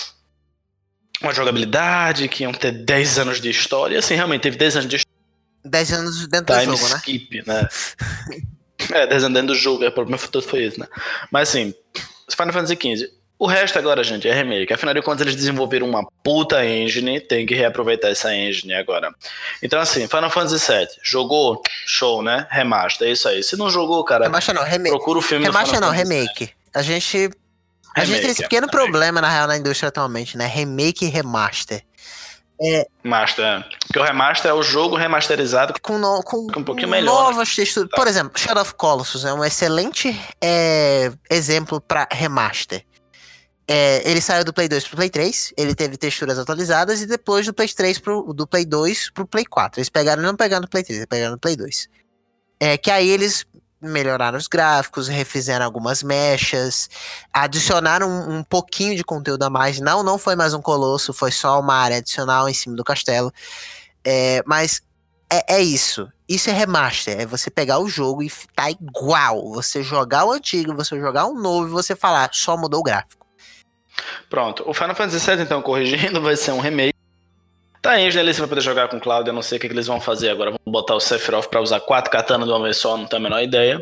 Speaker 1: uma jogabilidade, que iam ter dez anos de história, e assim, realmente teve dez anos de história.
Speaker 2: dez anos dentro Time do jogo,
Speaker 1: skip, né? né? É, dez anos dentro do jogo, é, o problema todo foi isso, né? Mas assim, Final Fantasy quinze. O resto agora, gente, é remake. Afinal de contas, eles desenvolveram uma puta engine, tem que reaproveitar essa engine agora. Então assim, Final Fantasy sete, jogou? Show, né? Remaster, é isso aí. Se não jogou, cara,
Speaker 2: Remaster não, remake.
Speaker 1: Procura o filme
Speaker 2: Remaster
Speaker 1: do Final
Speaker 2: não,
Speaker 1: Fantasy
Speaker 2: remake.
Speaker 1: sete.
Speaker 2: A gente... A remake, gente tem esse pequeno é, problema, na real, na indústria atualmente, né? Remake e remaster.
Speaker 1: É, Master, é. Porque o remaster é o jogo remasterizado
Speaker 2: com, no, com,
Speaker 1: com um pouquinho melhor.
Speaker 2: Novas né? texturas. Tá. Por exemplo, Shadow of Colossus é um excelente é, exemplo para remaster. É, ele saiu do Play dois pro Play três, ele teve texturas atualizadas, e depois do Play três pro, do Play dois pro Play quatro. Eles pegaram, não pegaram no Play três, eles pegaram no Play dois. É, que aí eles melhoraram os gráficos, refizeram algumas mechas, adicionaram um, um pouquinho de conteúdo a mais. Não, não foi mais um colosso, foi só uma área adicional em cima do castelo. É, mas é, é isso. Isso é remaster. É você pegar o jogo e tá igual. Você jogar o antigo, você jogar o novo e você falar, só mudou o gráfico.
Speaker 1: Pronto. O Final Fantasy sete, então, corrigindo, vai ser um remake. Tá engine ali, você vai poder jogar com o Cloud, eu não sei o que, que eles vão fazer agora. Vão botar o Sephiroth pra usar quatro katanas de uma vez só, não tenho a menor ideia.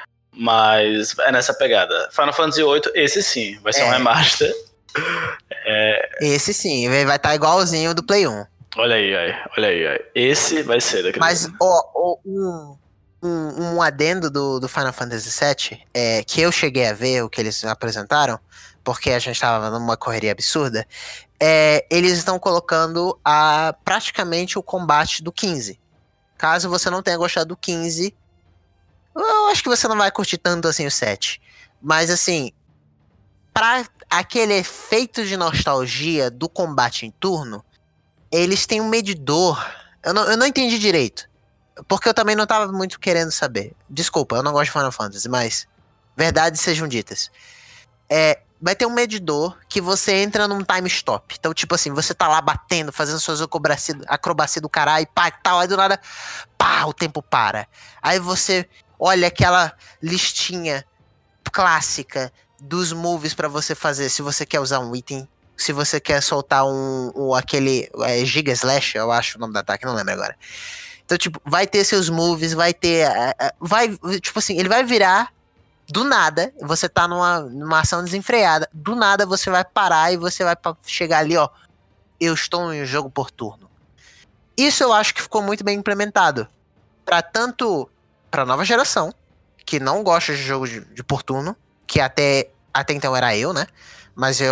Speaker 1: Mas é nessa pegada. Final Fantasy oito, esse sim, vai ser é. um remaster.
Speaker 2: É... Esse sim, vai estar tá igualzinho do Play um.
Speaker 1: Olha aí, aí, olha aí, aí. Esse vai ser daquele.
Speaker 2: Mas, ó, ó um, um, um adendo do, do Final Fantasy sete, é, que eu cheguei a ver o que eles apresentaram, porque a gente tava numa correria absurda. É, eles estão colocando a, praticamente o combate do quinze. Caso você não tenha gostado do quinze, eu acho que você não vai curtir tanto assim o sete. Mas assim, para aquele efeito de nostalgia do combate em turno, eles têm um medidor. Eu não, eu não entendi direito, porque eu também não tava muito querendo saber. Desculpa, eu não gosto de Final Fantasy, mas verdades sejam ditas. É... Vai ter um medidor que você entra num time stop. Então, tipo assim, você tá lá batendo, fazendo suas acrobacia, acrobacia do caralho, pá e tal, aí do nada, pá, o tempo para. Aí você olha aquela listinha clássica dos moves pra você fazer, se você quer usar um item, se você quer soltar um, um aquele é, Giga Slash, eu acho o nome do ataque, não lembro agora. Então, tipo, vai ter seus moves, vai ter, vai, tipo assim, ele vai virar. Do nada, você tá numa, numa ação desenfreada. Do nada, você vai parar e você vai chegar ali, ó. Eu estou em um jogo por turno. Isso eu acho que ficou muito bem implementado. Pra tanto pra nova geração, que não gosta de jogo de, de por turno, que até, até então era eu, né? Mas eu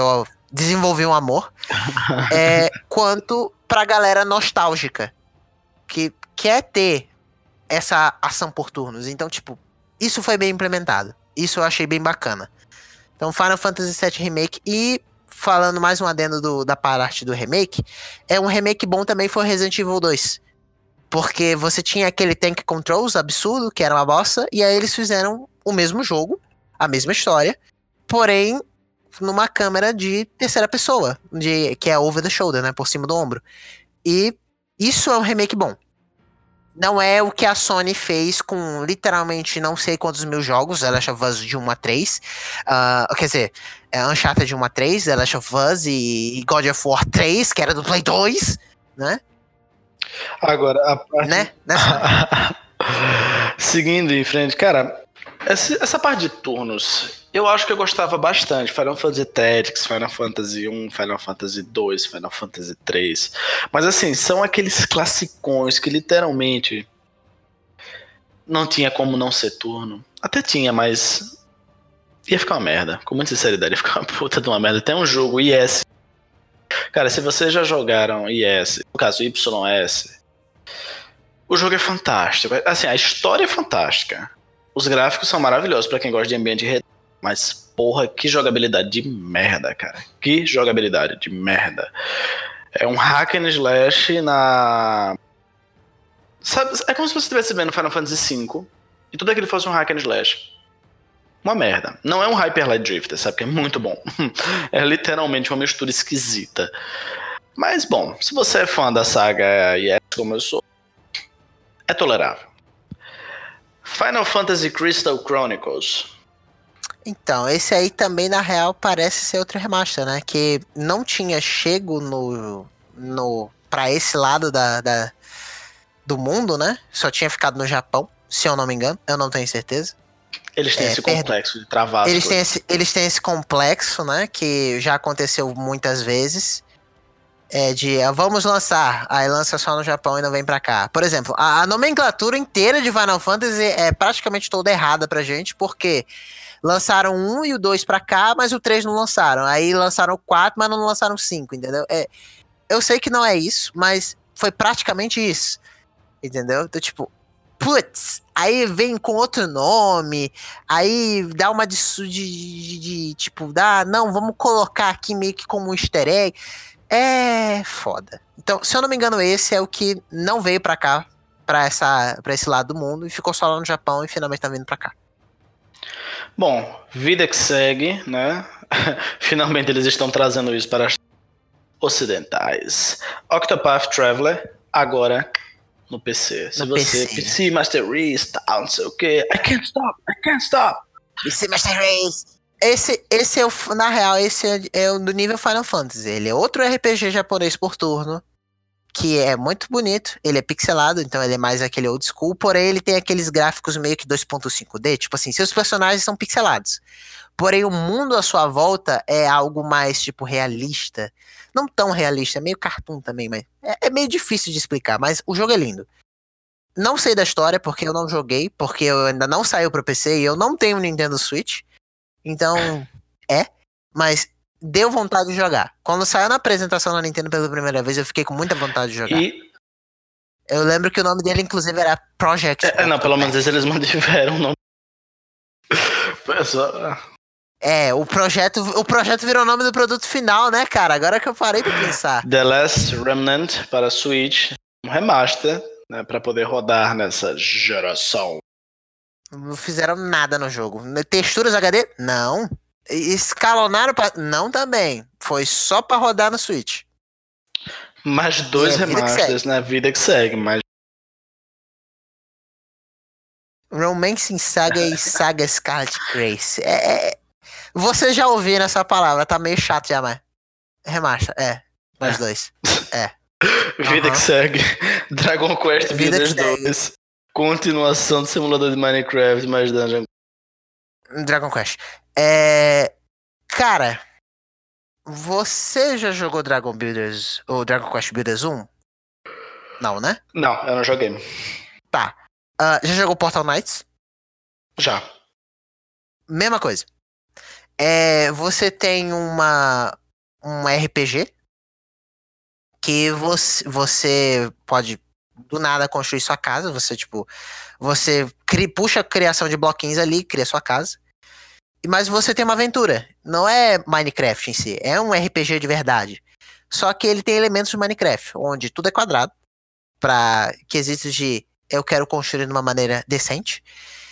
Speaker 2: desenvolvi um amor, é, quanto pra galera nostálgica, que quer ter essa ação por turnos. Então, tipo, isso foi bem implementado. Isso eu achei bem bacana. Então, Final Fantasy sete Remake, e falando mais um adendo do, da parte do remake, é um remake bom também foi Resident Evil dois. Porque você tinha aquele Tank Controls absurdo, que era uma bosta, e aí eles fizeram o mesmo jogo, a mesma história, porém numa câmera de terceira pessoa, de, que é over the shoulder, né, por cima do ombro. E isso é um remake bom. Não é o que a Sony fez com literalmente não sei quantos mil jogos, The Last of Us de um a três. Uh, quer dizer, é Uncharted de um a três, The Last of Us e God of War três, que era do Play dois, né?
Speaker 1: Agora, a parte...
Speaker 2: Né? né
Speaker 1: Seguindo em frente, cara, essa, essa parte de turnos, eu acho que eu gostava bastante. Final Fantasy Tactics, Final Fantasy um, Final Fantasy dois, Final Fantasy três. Mas assim, são aqueles classicões que literalmente não tinha como não ser turno. Até tinha, mas ia ficar uma merda. Com muita sinceridade, ia ficar uma puta de uma merda. Tem um jogo, I S. Cara, se vocês já jogaram I S, no caso Y S, o jogo é fantástico. Assim, a história é fantástica. Os gráficos são maravilhosos pra quem gosta de ambiente retro. Mas, porra, que jogabilidade de merda, cara. Que jogabilidade de merda. É um hack and slash na... Sabe, é como se você estivesse vendo Final Fantasy cinco e tudo aquilo fosse um hack and slash. Uma merda. Não é um Hyper Light Drifter, sabe? Que é muito bom. É literalmente uma mistura esquisita. Mas, bom, se você é fã da saga e é como eu sou, é tolerável. Final Fantasy Crystal Chronicles.
Speaker 2: Então, esse aí também, na real, parece ser outro remaster, né? Que não tinha chego no, no, pra esse lado da, da, do mundo, né? Só tinha ficado no Japão, se eu não me engano. Eu não tenho certeza.
Speaker 1: Eles têm é, esse complexo per... de travar as
Speaker 2: eles têm
Speaker 1: coisas.
Speaker 2: esse, eles têm esse complexo, né? Que já aconteceu muitas vezes. É de, vamos lançar, aí lança só no Japão e não vem pra cá. Por exemplo, a, a nomenclatura inteira de Final Fantasy é praticamente toda errada pra gente, porque lançaram um e o dois pra cá, mas o três não lançaram. Aí lançaram o quatro, mas não lançaram o cinco, entendeu? É, eu sei que não é isso, mas foi praticamente isso, entendeu? Então, tipo, putz, aí vem com outro nome, aí dá uma de, de, de, de tipo, dá, não, vamos colocar aqui meio que como um easter egg. É foda. Então, se eu não me engano, esse é o que não veio pra cá, pra, essa, pra esse lado do mundo, e ficou só lá no Japão e finalmente tá vindo pra cá.
Speaker 1: Bom, vida que segue, né? Finalmente eles estão trazendo isso para as ocidentais. Octopath Traveler, agora no P C. Se
Speaker 2: no
Speaker 1: você,
Speaker 2: P C.
Speaker 1: P C Master Race, tal, não sei o que. I can't stop, I can't stop.
Speaker 2: P C Master Race. Esse, esse é o, na real, esse é, é o do nível Final Fantasy. Ele é outro R P G japonês por turno, que é muito bonito. Ele é pixelado, então ele é mais aquele old school, porém ele tem aqueles gráficos meio que dois ponto cinco D, tipo assim, seus personagens são pixelados. Porém o mundo à sua volta é algo mais, tipo, realista. Não tão realista, é meio cartoon também, mas é, é meio difícil de explicar, mas o jogo é lindo. Não sei da história, porque eu não joguei, porque eu ainda não saiu pro P C e eu não tenho um Nintendo Switch. Então, é, mas deu vontade de jogar. Quando saiu na apresentação da Nintendo pela primeira vez, eu fiquei com muita vontade de jogar.
Speaker 1: E...
Speaker 2: Eu lembro que o nome dele, inclusive, era Project.
Speaker 1: É, não, pelo menos eles mantiveram o nome. Pessoal...
Speaker 2: É, o projeto, o projeto virou o nome do produto final, né, cara? Agora que eu parei pra pensar.
Speaker 1: The Last Remnant para Switch, um remaster, né, para poder rodar nessa geração.
Speaker 2: Não fizeram nada no jogo. Texturas H D? Não. Escalonaram pra... Não também. Foi só pra rodar no Switch.
Speaker 1: Mais dois
Speaker 2: é,
Speaker 1: remasters na vida que segue, mas...
Speaker 2: Romancing Saga e Saga Scarlet Grace. É, é... Você já ouviu essa palavra, tá meio chato já, mas... Remaster, é. Mais é. dois. É.
Speaker 1: Vida uhum. que segue. Dragon Quest Builders dois. Continuação do simulador de Minecraft, mais Dungeon.
Speaker 2: Dragon Quest. É... Cara, você já jogou Dragon Builders ou Dragon Quest Builders um? Não, né?
Speaker 1: Não, eu não joguei.
Speaker 2: Tá. Uh, já jogou Portal Knights?
Speaker 1: Já.
Speaker 2: Mesma coisa. É, você tem uma um R P G que você, você pode do nada construir sua casa. Você, tipo, você cria, puxa a criação de bloquinhos ali, cria sua casa. Mas você tem uma aventura. Não é Minecraft em si, é um R P G de verdade. Só que ele tem elementos de Minecraft, onde tudo é quadrado, para quesitos de eu quero construir de uma maneira decente.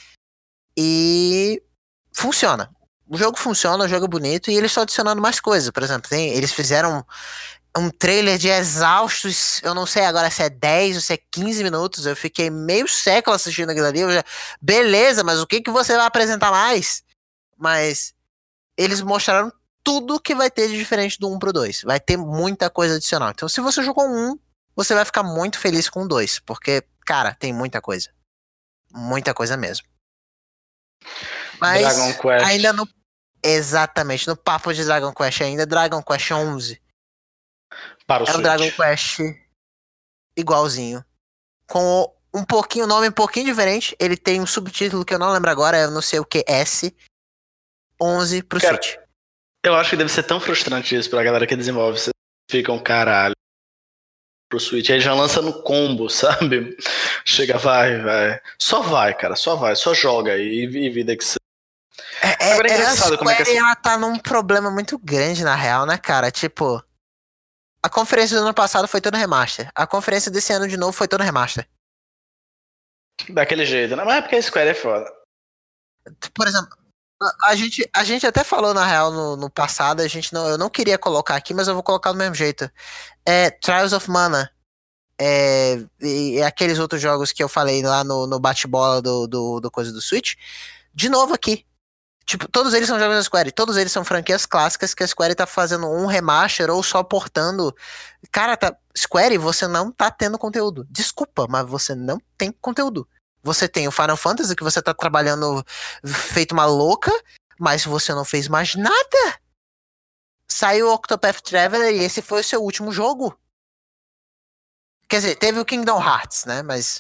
Speaker 2: E funciona. O jogo funciona, o jogo é bonito, e eles estão adicionando mais coisas. Por exemplo, tem, eles fizeram um trailer de exaustos, eu não sei agora se é dez ou se é quinze minutos. Eu fiquei meio século assistindo aquilo ali. Eu já, beleza, mas o que, que você vai apresentar mais? Mas eles mostraram tudo que vai ter de diferente do um pro dois. Vai ter muita coisa adicional. Então, se você jogou um, você vai ficar muito feliz com o dois. Porque, cara, tem muita coisa. Muita coisa mesmo. Mas
Speaker 1: Dragon Quest.
Speaker 2: ainda no... Exatamente, no papo de Dragon Quest ainda, Dragon Quest onze.
Speaker 1: Para o
Speaker 2: é
Speaker 1: Switch.
Speaker 2: o Dragon Quest igualzinho. Com um pouquinho, o nome um pouquinho diferente. Ele tem um subtítulo que eu não lembro agora, eu não sei o que, S. onze pro
Speaker 1: Cara,
Speaker 2: Switch.
Speaker 1: Eu acho que deve ser tão frustrante isso pra galera que desenvolve. Você fica um caralho pro Switch, aí já lança no combo, sabe? Chega, vai, vai. Só vai, cara, só vai, só joga aí e vida que você.
Speaker 2: É,
Speaker 1: Agora é
Speaker 2: é,
Speaker 1: engraçado
Speaker 2: a
Speaker 1: como é que
Speaker 2: Square,
Speaker 1: essa...
Speaker 2: ela tá num problema muito grande, na real, né, cara? Tipo, a conferência do ano passado foi toda remaster. A conferência desse ano de novo foi toda remaster.
Speaker 1: Daquele jeito, né? Mas é porque a Square é foda.
Speaker 2: Por exemplo, a, a gente, a gente até falou, na real, no, no passado, a gente não, eu não queria colocar aqui, mas eu vou colocar do mesmo jeito. É Trials of Mana. É, e, e aqueles outros jogos que eu falei lá no, no bate-bola do, do, do coisa do Switch. De novo aqui. Tipo, todos eles são jogos da Square. Todos eles são franquias clássicas que a Square tá fazendo um remaster ou só portando. Cara, tá, Square, você não tá tendo conteúdo. Desculpa, mas você não tem conteúdo. Você tem o Final Fantasy que você tá trabalhando feito uma louca, mas você não fez mais nada. Saiu o Octopath Traveler e esse foi o seu último jogo. Quer dizer, teve o Kingdom Hearts, né? Mas...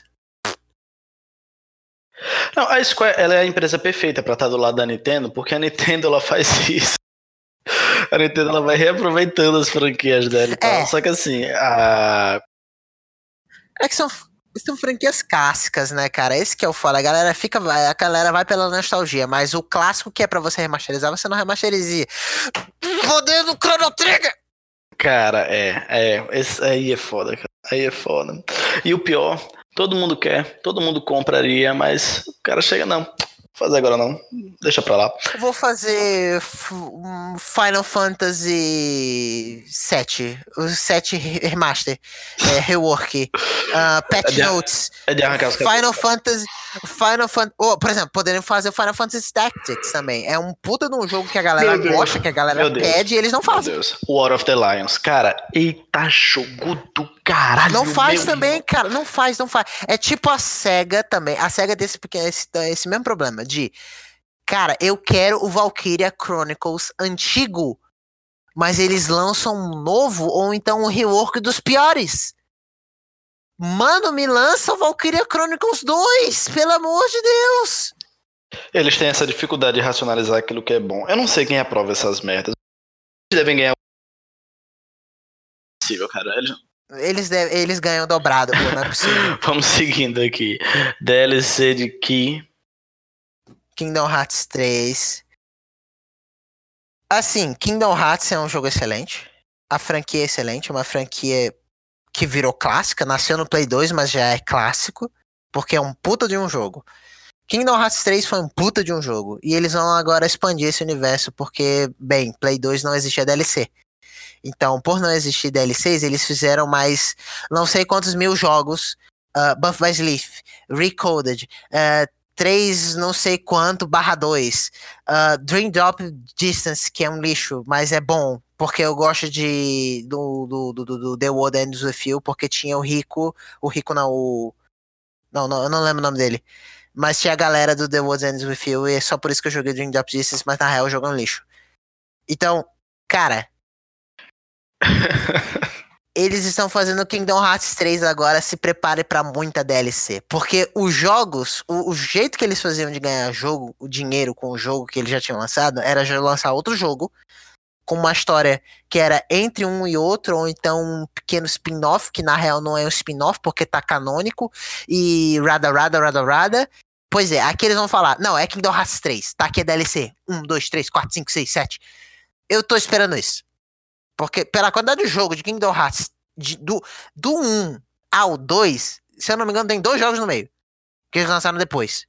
Speaker 1: Não, a Square, ela é a empresa perfeita pra estar do lado da Nintendo, porque a Nintendo, ela faz isso. A Nintendo, ela vai reaproveitando as franquias dela e tal.
Speaker 2: É.
Speaker 1: Só que assim, a...
Speaker 2: É que são, são franquias clássicas, né, cara? Esse que é o foda. A galera fica, a galera vai pela nostalgia, mas o clássico que é pra você remasterizar, você não remasteriza. Poder do Chrono Trigger!
Speaker 1: Cara, é, é, esse aí é foda, cara. Aí é foda. E o pior, todo mundo quer, todo mundo compraria, mas o cara chega, não, vou fazer agora não, deixa pra lá.
Speaker 2: Eu vou fazer f- um Final Fantasy sete, o sete Remaster, é, Rework, uh, Patch
Speaker 1: É de-
Speaker 2: Notes,
Speaker 1: É de arrancar os
Speaker 2: Final Fantasy, Final Fantasy, oh, por exemplo, poderiam fazer o Final Fantasy Tactics também. É um puta de um jogo que a galera
Speaker 1: Meu Deus.
Speaker 2: gosta, que a galera
Speaker 1: Meu Deus.
Speaker 2: pede e eles não
Speaker 1: Meu
Speaker 2: fazem.
Speaker 1: Deus. War of the Lions, cara, eita jogo do caralho.
Speaker 2: Não faz
Speaker 1: meu
Speaker 2: também,
Speaker 1: irmão.
Speaker 2: cara. Não faz, não faz. É tipo a SEGA também. A SEGA tem esse, pequeno- esse, esse mesmo problema de... Cara, eu quero o Valkyria Chronicles antigo, mas eles lançam um novo ou então um rework dos piores. Mano, me lança o Valkyria Chronicles dois, pelo amor de Deus.
Speaker 1: Eles têm essa dificuldade de racionalizar aquilo que é bom. Eu não sei quem aprova essas merdas. Eles devem ganhar. Possível, cara. Eles...
Speaker 2: Eles, deve- eles ganham dobrado, pô, não é possível.
Speaker 1: Vamos seguindo aqui. D L C de Key.
Speaker 2: Kingdom Hearts três. Assim, Kingdom Hearts é um jogo excelente. A franquia é excelente, é uma franquia que virou clássica, nasceu no Play dois, mas já é clássico, porque é um puta de um jogo. Kingdom Hearts três foi um puta de um jogo, e eles vão agora expandir esse universo, porque, bem, Play dois não existia D L C. Então, por não existir D L Cs, eles fizeram mais não sei quantos mil jogos, uh, Buff by Sleep, Recoded, uh, três não sei quanto barra dois, uh, Dream Drop Distance, que é um lixo, mas é bom, porque eu gosto de do, do, do, do, do The World Ends With You, porque tinha o Rico, o Rico não, o... Não, não, eu não lembro o nome dele, mas tinha a galera do The World Ends With You, e é só por isso que eu joguei Dream Drop Distance, mas na real o jogo é um lixo. Então, cara... Eles estão fazendo Kingdom Hearts três agora, se prepare pra muita D L C. Porque os jogos, o, o jeito que eles faziam de ganhar jogo, o dinheiro com o jogo que eles já tinham lançado, era já lançar outro jogo com uma história que era entre um e outro, ou então um pequeno spin-off, que na real não é um spin-off, porque tá canônico, e rada, rada, rada, rada. Pois é, aqui eles vão falar, não, é Kingdom Hearts três, tá aqui é D L C, um, dois, três, quatro, cinco, seis, sete. Eu tô esperando isso. Porque pela quantidade de jogo de Kingdom Hearts, de, do, do um ao dois, se eu não me engano, tem dois jogos no meio, que eles lançaram depois.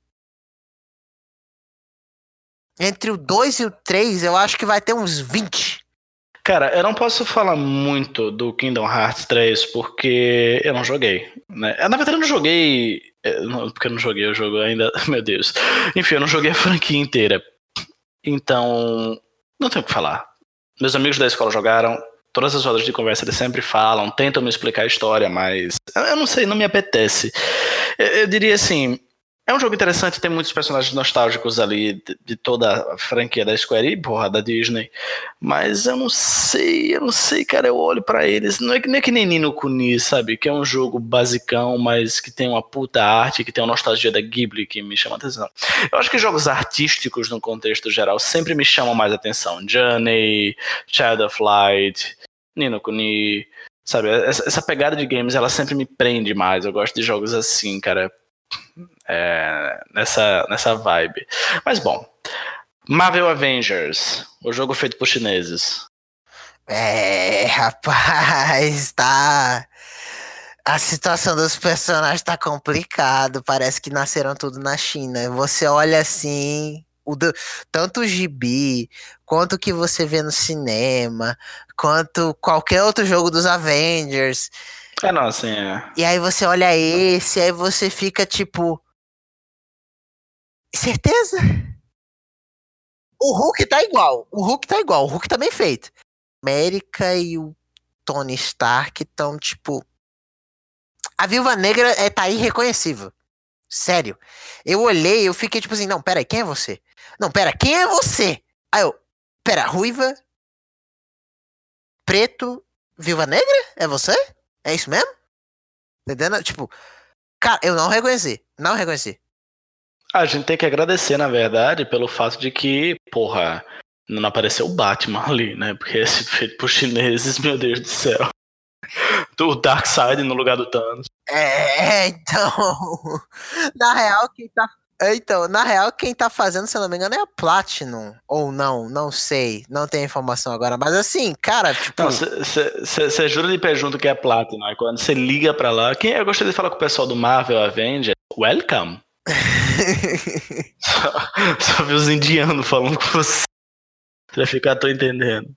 Speaker 2: Entre o dois e o três, eu acho que vai ter uns vinte.
Speaker 1: Cara, eu não posso falar muito do Kingdom Hearts três porque eu não joguei, né? Na verdade eu não joguei, porque eu não joguei o jogo ainda, meu Deus. Enfim, eu não joguei a franquia inteira. Então, não tenho o que falar. Meus amigos da escola jogaram, todas as rodas de conversa eles sempre falam, tentam me explicar a história, mas eu não sei, não me apetece. Eu, eu diria assim, é um jogo interessante, tem muitos personagens nostálgicos ali de, de toda a franquia da Square e, porra, da Disney. Mas eu não sei, eu não sei, cara, eu olho pra eles, não é, não é que nem Ni no Kuni, sabe? Que é um jogo basicão, mas que tem uma puta arte, que tem uma nostalgia da Ghibli que me chama a atenção. Eu acho que jogos artísticos, no contexto geral, sempre me chamam mais atenção. Journey, Child of Light, Ni no Kuni, sabe? Essa, essa pegada de games, ela sempre me prende mais. Eu gosto de jogos assim, cara. É, nessa, nessa vibe. Mas bom, Marvel Avengers, o jogo feito por chineses.
Speaker 2: É, rapaz, tá. A situação dos personagens tá complicado. Parece que nasceram tudo na China. Você olha assim, o do, tanto o gibi, quanto o que você vê no cinema, quanto qualquer outro jogo dos Avengers.
Speaker 1: É, não, assim, é.
Speaker 2: E aí você olha esse, aí você fica tipo. Certeza? O Hulk tá igual. O Hulk tá igual. O Hulk tá bem feito. América e o Tony Stark estão, tipo. A Viúva Negra é, tá irreconhecível. Sério. Eu olhei, eu fiquei tipo assim, não, pera aí, quem é você? Não, pera, quem é você? Aí eu, pera, ruiva, preto, Viúva Negra? É você? É isso mesmo? Entendendo? Tipo, cara, eu não reconheci. Não reconheci.
Speaker 1: A gente tem que agradecer, na verdade, pelo fato de que, porra, não apareceu o Batman ali, né? Porque esse feito por chineses, meu Deus do céu. O Darkseid no lugar do Thanos.
Speaker 2: É, então. Na real, quem tá. Então, na real, quem tá fazendo, se eu não me engano, é a Platinum. Ou não, não sei. Não tenho informação agora. Mas assim, cara, tipo.
Speaker 1: Não, você jura de pé junto que é Platinum. Aí quando você liga pra lá. Quem, eu gostaria de falar com o pessoal do Marvel Avengers. Welcome. só, só vi os indianos falando com você. Você vai ficar, tô entendendo.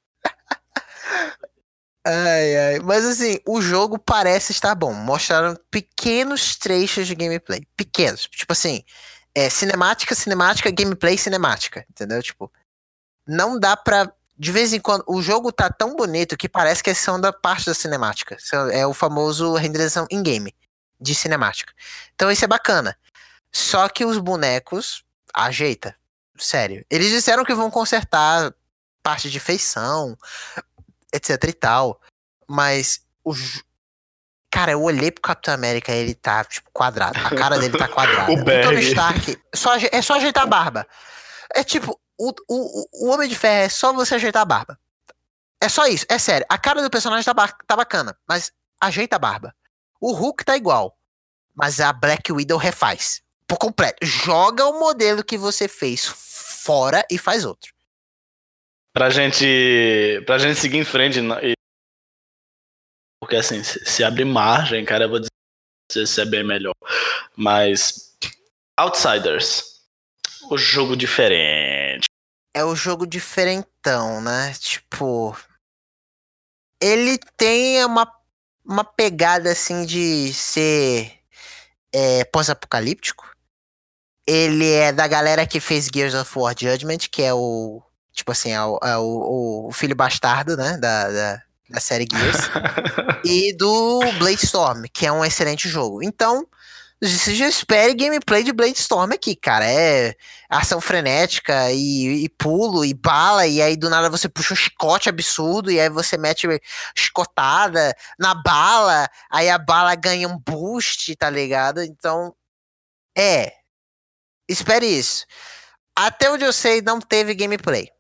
Speaker 2: Ai, ai. Mas assim, o jogo parece estar bom. Mostraram pequenos trechos de gameplay. Pequenos. Tipo assim, é cinemática, cinemática, gameplay, cinemática. Entendeu? Tipo, não dá pra. De vez em quando, o jogo tá tão bonito que parece que são da parte da cinemática. É o famoso renderização in-game de cinemática. Então isso é bacana. Só que os bonecos ajeita. Sério. Eles disseram que vão consertar parte de feição, etc e tal. Mas o cara, eu olhei pro Capitão América, ele tá tipo quadrado. A cara dele tá quadrada.
Speaker 1: O
Speaker 2: o Tony Stark só, é só ajeitar a barba. É tipo, o, o, o Homem de Ferro é só você ajeitar a barba. É só isso, é sério. A cara do personagem tá, ba tá bacana, mas ajeita a barba. O Hulk tá igual, mas a Black Widow refaz. Por completo. Joga o modelo que você fez fora e faz outro.
Speaker 1: Pra gente, pra gente seguir em frente, porque assim, se abre margem, cara, eu vou dizer se é bem melhor. Mas Outsiders, o jogo diferente.
Speaker 2: É o jogo diferentão, né? Tipo, ele tem uma, uma pegada assim de ser é, pós-apocalíptico. Ele é da galera que fez Gears of War Judgment, que é o. Tipo assim, é o, é o, o filho bastardo, né? Da, da, da série Gears. E do Bladestorm, que é um excelente jogo. Então, você já espere gameplay de Bladestorm aqui, cara. É ação frenética e, e pulo e bala, e aí do nada você puxa um chicote absurdo, e aí você mete chicotada na bala, aí a bala ganha um boost, tá ligado? Então, é. Espere isso. Até onde eu sei, não teve gameplay.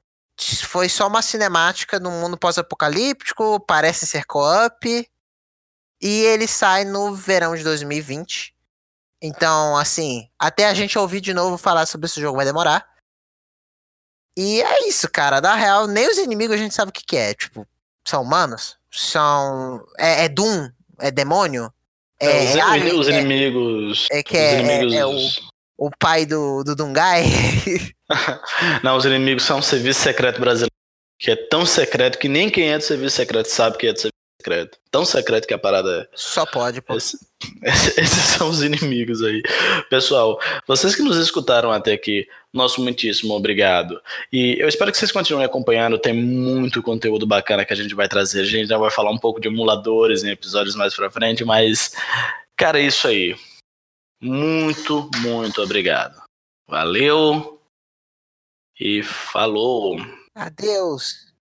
Speaker 2: foi só uma cinemática no mundo pós-apocalíptico, parece ser co-op, e ele sai no verão de dois mil e vinte. Então, assim, até a gente ouvir de novo falar sobre esse jogo vai demorar. E é isso, cara. Na real, nem os inimigos a gente sabe o que, que é. Tipo, são humanos? São. É, é Doom? É demônio? É,
Speaker 1: É, os,
Speaker 2: é alien?
Speaker 1: os
Speaker 2: É,
Speaker 1: inimigos.
Speaker 2: é que
Speaker 1: os
Speaker 2: é,
Speaker 1: inimigos.
Speaker 2: é, é o, o pai do, do Dungai?
Speaker 1: Não, os inimigos são um serviço secreto brasileiro. Que é tão secreto que nem quem é do serviço secreto sabe que é do serviço secreto. Tão secreto que a parada é.
Speaker 2: Só pode, pô.
Speaker 1: Esse, esses são os inimigos aí. Pessoal, vocês que nos escutaram até aqui, nosso muitíssimo obrigado. E eu espero que vocês continuem acompanhando. Tem muito conteúdo bacana que a gente vai trazer. A gente já vai falar um pouco de emuladores em episódios mais pra frente, mas, cara, é isso aí. Muito, muito obrigado. Valeu e falou.
Speaker 2: Adeus.